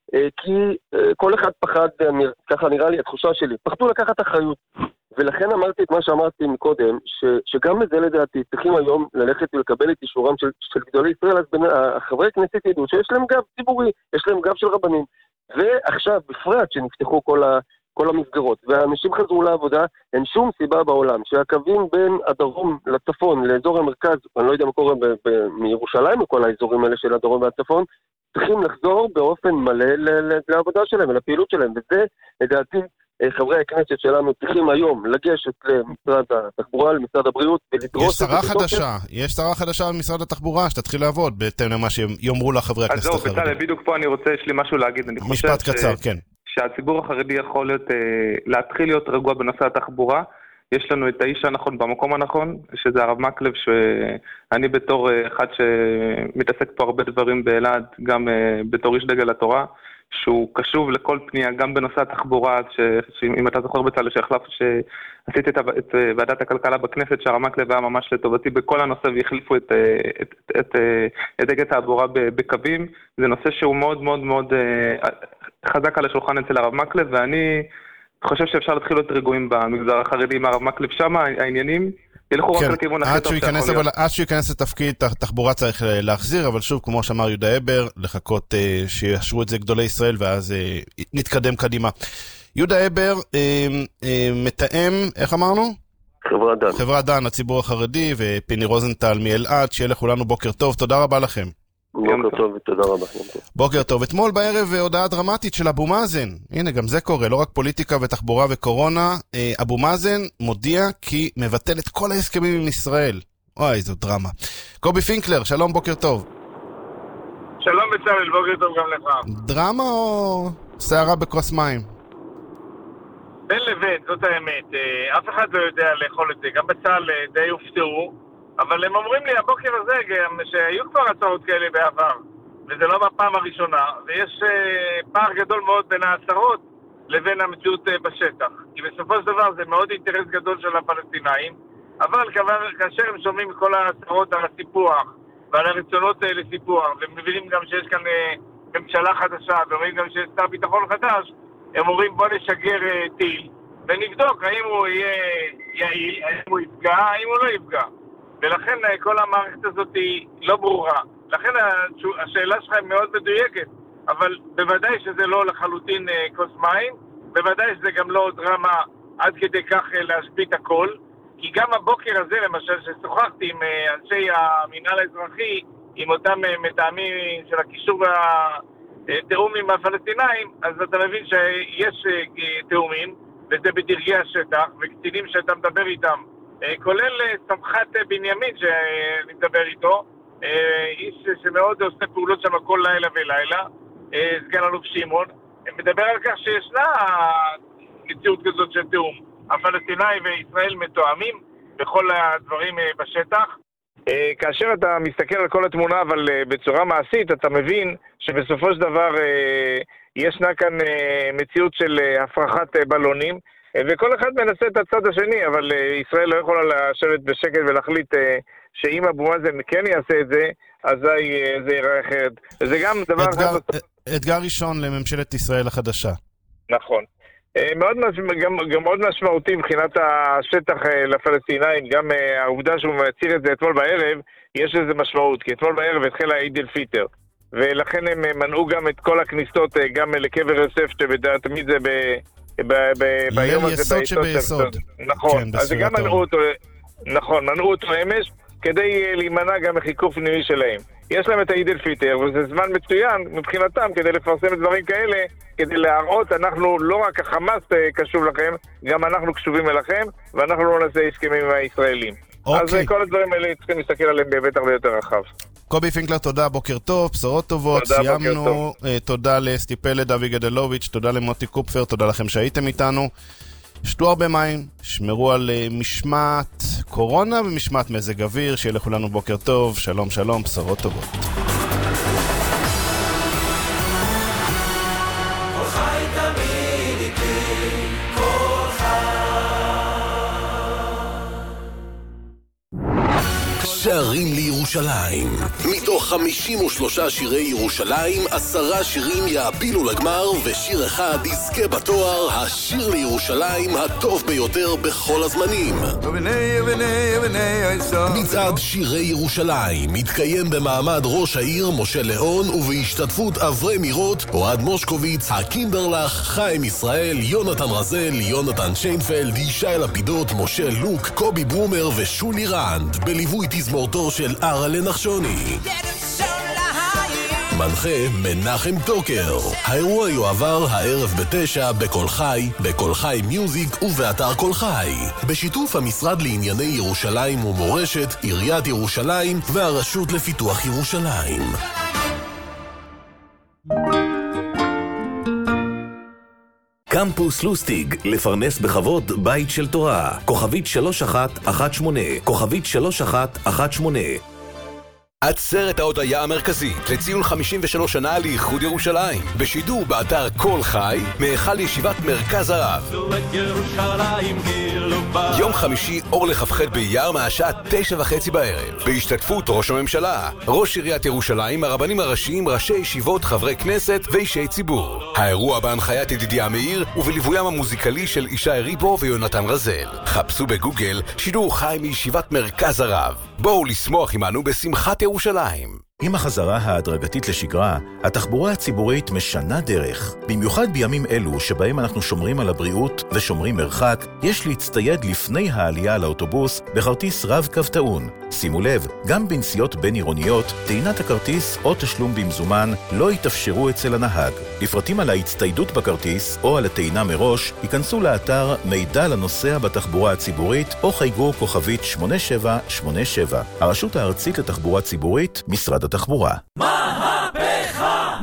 כי כל אחד פחד, ככה נראה לי התחושה שלי, פחדו לקחת אחריות. ולכן אמרתי את מה שאמרתי מקודם, שגם לזה לדעתי צריכים היום ללכת ולקבל את אישורם של גדולי ישראל, אז החברי הכנסת ידעו שיש להם גב ציבורי, יש להם גב של רבנים. ועכשיו, בפרט שנפתחו כל המסגרות, והאנשים חזרו לעבודה, אין שום סיבה בעולם שהקווים בין הדרום לצפון, לאזור המרכז, אני לא יודע מה קורה מירושלים וכל האזורים האלה של הדרום והצפון, צריכים לחזור באופן מלא לעבודה שלהם ולפעילות שלהם, וזה לדעתי חברי הכנסת שלנו צריכים היום לגשת למשרד התחבורה, למשרד הבריאות, ולדרוש... יש שרה חדשה במשרד התחבורה שתתחיל לעבוד בהתאם למה שיאמרו לה חברי הכנסת החרדים. אז זהו, בצלאל, בדיוק פה אני רוצה, יש לי משהו להגיד. משפט קצר, כן. שהציבור החרדי יכול להתחיל להיות רגוע בנושא התחבורה. יש לנו את האיש הנכון במקום הנכון, שזה הרב מקלב, שאני בתור אחד שמתעסק פה הרבה דברים באלעד, גם בתור איש דגל התורה, שהוא קשוב לכל פנייה, גם בנושא התחבורה, אם אתה זוכר בצלאל שעשיתי את ועדת הכלכלה בכנסת, שהרב מקלב היה ממש לטובתי בכל הנושא, והחליפו את דגל התעבורה בקווים. זה נושא שהוא מאוד מאוד מאוד חזק על השולחן אצל הרב מקלב, ואני חושב שאפשר להתחיל להיות רגועים במגזר החרדי עם הרב מקלב שם, העניינים ילכו רק לכיוון הכי טוב שיכול להיות. עד שהוא ייכנס לתפקיד, תחבורה צריך להחזיר, אבל שוב, כמו שאמר יהודה הבר, לחכות שיאשרו את זה גדולי ישראל, ואז נתקדם קדימה. יהודה הבר, מתאם, איך אמרנו? חברת דן, הציבור החרדי, ופיני רוזנטל מאלעד, שיהיה לכולנו בוקר טוב, תודה רבה לכם. בוקר טוב ותודה רבה. בוקר טוב. אתמול בערב הודעה דרמטית של אבו מאזן. הנה, גם זה קורה, לא רק פוליטיקה ותחבורה וקורונה. אבו מאזן מודיע כי מבטל את כל ההסכמים עם ישראל. אוי, זו דרמה. קובי פינקלר, שלום, בוקר טוב. שלום בצלאל, בוקר טוב גם לך. דרמה או שערה בכוס מים? בין לבין, זאת האמת. אף אחד לא יודע לאכול את זה. גם בצה"ל די הופתעו. אבל הם אומרים לי הבוקר הזה גם שהיו כבר הצעות כאלה בעבר, וזה לא בפעם הראשונה, ויש פער גדול מאוד בין ההצהרות לבין המציאות בשטח. כי בסופו של דבר זה מאוד אינטרס גדול של הפלסטינאים, אבל כאשר הם שומעים כל ההצהרות על הסיפוח ועל הרצונות לסיפוח, ומבינים גם שיש כאן ממשלה חדשה, ואומרים גם שיש שר ביטחון חדש, הם אומרים בוא נשגר טיל, ונבדוק האם הוא יהיה יעיל, האם הוא יפגע, האם הוא לא יפגע. ולכן כל המערכת הזאת היא לא ברורה. לכן השאלה שלך היא מאוד מדויקת, אבל בוודאי שזה לא לחלוטין כוס מים, בוודאי שזה גם לא דרמה עד כדי כך להשבית הכל, כי גם הבוקר הזה למשל ששוחחתי עם אנשי המינהל האזרחי, עם אותם מתאמים של הקישור והתאום עם הפלסטינאים, אז אתה מבין שיש תאומים, וזה בדרגי השטח, וקצינים שאתה מדבר איתם, כולל סמח"ט בנימין שאני מדבר איתו, איש שמאוד עושה פעולות שם כל לילה ולילה, סגן אלוף שמעון, מדבר על כך שישנה מציאות כזאת של תאום. הפלסטינאים וישראל מתואמים בכל הדברים בשטח. כאשר אתה מסתכל על כל התמונה, אבל בצורה מעשית, אתה מבין שבסופו של דבר ישנה כאן מציאות של הפרחת בלונים, וכל אחד מנסה את הצד השני, אבל ישראל לא יכולה לשבת בשקט ולהחליט שאם אבו מאזן כן יעשה את זה, אז זה יראה אחרת. זה גם דבר... אתגר ראשון לממשלת ישראל החדשה. נכון. גם מאוד משמעותי מבחינת השטח לפלסטינאים, גם העובדה שהוא מצהיר את זה אתמול בערב, יש לזה משמעות, כי אתמול בערב התחילה עיד אל פיטר, ולכן הם מנעו גם את כל הכניסות, גם לקבר יוסף, שתמיד זה ביום הזה יסוד שביסוד. נכון, אז גם מנעו אותו, נכון, מנעו אותו אמש, כדי להימנע גם מחיכוך פנימי שלהם. יש להם את העיד אל פיטר, וזה זמן מצוין מבחינתם כדי לפרסם את דברים כאלה, כדי להראות, אנחנו לא רק החמאס קשוב לכם, גם אנחנו קשובים אליכם, ואנחנו לא נעשה הסכמים עם הישראלים. אז כל הדברים האלה צריכים להסתכל עליהם בהיבט הרבה יותר רחב. קובי פינקלר, תודה, בוקר טוב, בשורות טובות, סיימנו, תודה לאסתי פלד, אבי גדלוביץ', תודה למוטי קופפר, תודה לכם שהייתם איתנו. שתו הרבה מים, שמרו על משמעת קורונה ומשמעת מזג אוויר, שיהיה לכולנו בוקר טוב, שלום שלום, בשורות טובות. שערים לירושלים. מתוך 53 שירי ירושלים, 10 שירים יעפילו לגמר, ושיר אחד יזכה בתואר השיר לירושלים הטוב ביותר בכל הזמנים. מצעד שירי ירושלים מתקיים במעמד ראש העיר משה ליאון ובהשתתפות אברי מירות, אוהד מושקוביץ, הקינדרלך, חיים ישראל, יונתן רזל, יונתן שיינפלד, ישי לפידות, משה לוק, קובי ברומר ושולי רנד, בליווי תזמורתו של ארלה נחשוני. מנחה מנחם טוקר. האירוע יועבר הערב ב9 בכל חי, בכל חי מיוזיק ובאתר כל חי, בשיתוף המשרד לענייני ירושלים ומורשת, עיריית ירושלים והרשות לפיתוח ירושלים. קמפוס לוסטיג, לפרנס בכבוד בית של תורה. כוכבית 3118, כוכבית 3118. עצרת ההודיה המרכזית לציון 53 שנה לאיחוד ירושלים, בשידור באתר כל חי, מהיכל ישיבת מרכז הרב. יום חמישי אור לכ"ח באייר מהשעה 9:30 בערב, בהשתתפות ראש הממשלה, ראש עיריית ירושלים, הרבנים הראשיים, ראשי ישיבות, חברי כנסת ואישי ציבור. האירוע בהנחיית ידידיה מאיר ובליווים המוזיקלי של ישי ריבו ויונתן רזל. חפשו בגוגל שידור חי מישיבת מרכז הרב. בואו לשמוח עמנו בשמחת ירושלים. עם החזרה ההדרגתית לשגרה, התחבורה הציבורית משנה דרך. במיוחד בימים אלו שבהם אנחנו שומרים על הבריאות ושומרים מרחק, יש להצטייד לפני העלייה לאוטובוס בכרטיס רב קו טעון. שימו לב, גם בנסיעות בין עירוניות, טעינת הכרטיס או תשלום במזומן לא יתאפשרו אצל הנהג. לפרטים על ההצטיידות בכרטיס או על הטעינה מראש, ייכנסו לאתר מידע לנוסע בתחבורה הציבורית או חייגו כוכבית 8787. הרשות הארצית לתחבורה ציבורית, משרד התחבורה. מהפכה!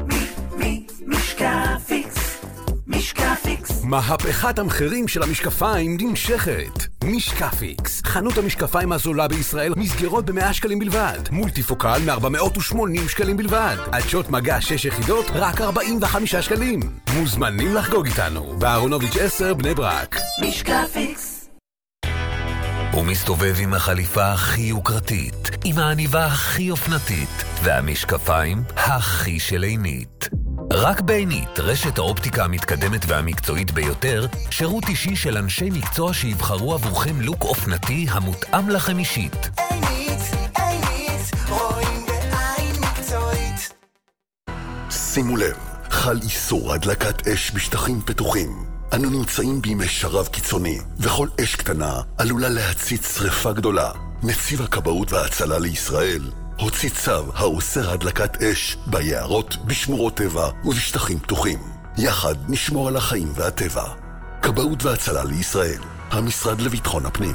משקפיקס. משקפיקס. מהפכת המחירים של המשקפיים נמשכת. משקפיקס, חנות המשקפיים הזולה בישראל, מסגרות ב100 שקלים בלבד. מולטיפוקל מ480 שקלים בלבד. עדשות מגע 6 יחידות, רק 45 שקלים. מוזמנים לחגוג איתנו, באהרונוביץ' 10 בני ברק. משקפיקס. הוא מסתובב עם החליפה הכי יוקרתית, עם העניבה הכי אופנתית, והמשקפיים הכי של עינית. רק בעינית, רשת האופטיקה המתקדמת והמקצועית ביותר, שירות אישי של אנשי מקצוע שיבחרו עבורכם לוק אופנתי המותאם לכם אישית. עינית, רואים בעין מקצועית. שימו לב, חל איסור הדלקת אש בשטחים פתוחים. אנו נמצאים בימי שרב קיצוני, וכל אש קטנה עלולה להצית שריפה גדולה. נציב הכבאות וההצלה לישראל הוציא צו האוסר הדלקת אש ביערות, בשמורות טבע ובשטחים פתוחים. יחד נשמור על החיים והטבע. כבאות והצלה לישראל, המשרד לביטחון הפנים.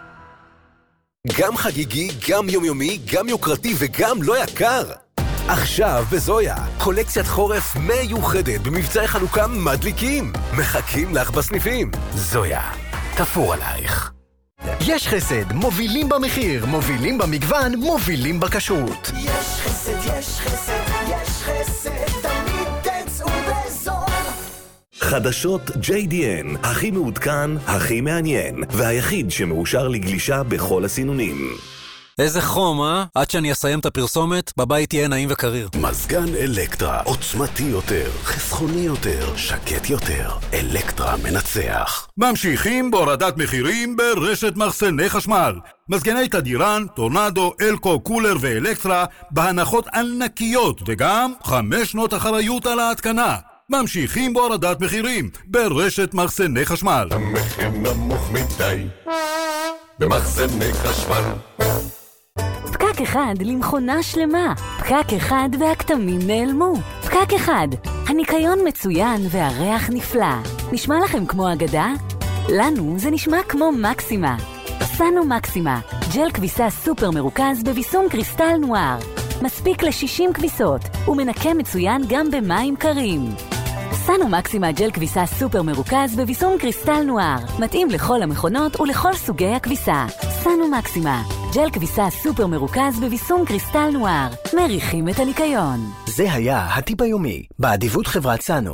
גם חגיגי, גם יומיומי, גם יוקרתי וגם לא יקר. עכשיו בזויה, קולקציית חורף מיוחדת במבצעי חנוכה מדליקים. מחכים לך בסניפים. זויה, תפור עלייך. יש חסד, מובילים במחיר, מובילים במגוון, מובילים בכשרות. יש חסד, יש חסד, יש חסד, תמיד תצאו בזול. חדשות JDN, הכי מעודכן, הכי מעניין, והיחיד שמאושר לגלישה בכל הסינונים. איזה חום, עד שאני אסיים את הפרסומת, בבית יהיה נעים וקריר. מזגן אלקטרה, עוצמתי יותר, חסכוני יותר, שקט יותר. אלקטרה מנצח. ממשיכים בהורדת מחירים ברשת מחסני חשמל. מזגני תדירן, טורנדו, אלקו, קולר ואלקטרה בהנחות ענקיות, וגם 5 שנות אחריות על ההתקנה. ממשיכים בהורדת מחירים ברשת מחסני חשמל. המחיר נמוך מדי במחסני חשמל. פקק אחד למכונה שלמה. פקק אחד והכתמים נעלמו. פקק אחד, הניקיון מצוין והריח נפלא. נשמע לכם כמו אגדה? לנו זה נשמע כמו מקסימה. סנו מקסימה, ג'ל כביסה סופר מרוכז בביסום קריסטל נואר. מספיק ל60 כביסות ומנקה מצוין גם במים קרים. סנו מקסימה ג'ל כביסה סופר מרוכז בביסום קריסטל נואר. מתאים לכל המכונות ולכל סוגי הכביסה. סנו מקסימה ג'ל כביסה סופר מרוכז בביסום קריסטל נואר. מריחים את הניקיון. זה היה הטיפ היומי, באדיבות חברת סנו.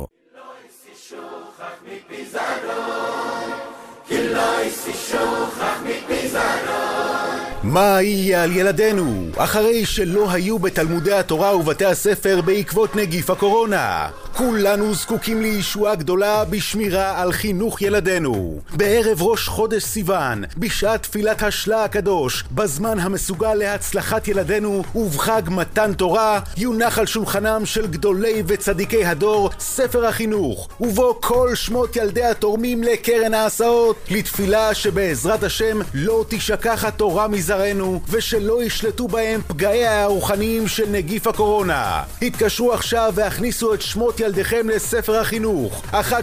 מה יהיה על ילדינו אחרי שלא היו בתלמודי התורה ובתי הספר בעקבות נגיף הקורונה? כולנו זקוקים לישועה גדולה בשמירה על חינוך ילדינו. בערב ראש חודש סיוון, בשעת תפילת השלה הקדוש, בזמן המסוגל להצלחת ילדינו ובחג מתן תורה, יונח על שולחנם של גדולי וצדיקי הדור ספר החינוך, ובו כל שמות ילדי התורמים לקרן ההסעות, לתפילה שבעזרת השם לא תשכח התורה מזרענו ושלא ישלטו בהם פגעי הרוחניים של נגיף הקורונה. התקשרו עכשיו והכניסו את שמות ילדיכם לספר החינוך.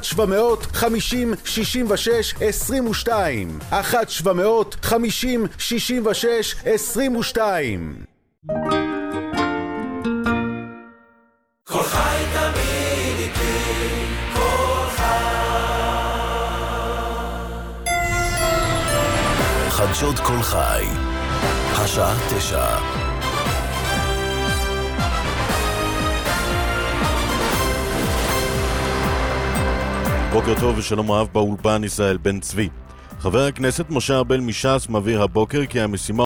1-750-66-22 1-750-66-22. כל חי תמיד איתי, כל חי. חדשות כל חי, השעה 9. בוקר טוב ושלום רב באולפן ישראל בן צבי. חבר הכנסת משה ארבל מש"ס מבהיר הבוקר כי המשימה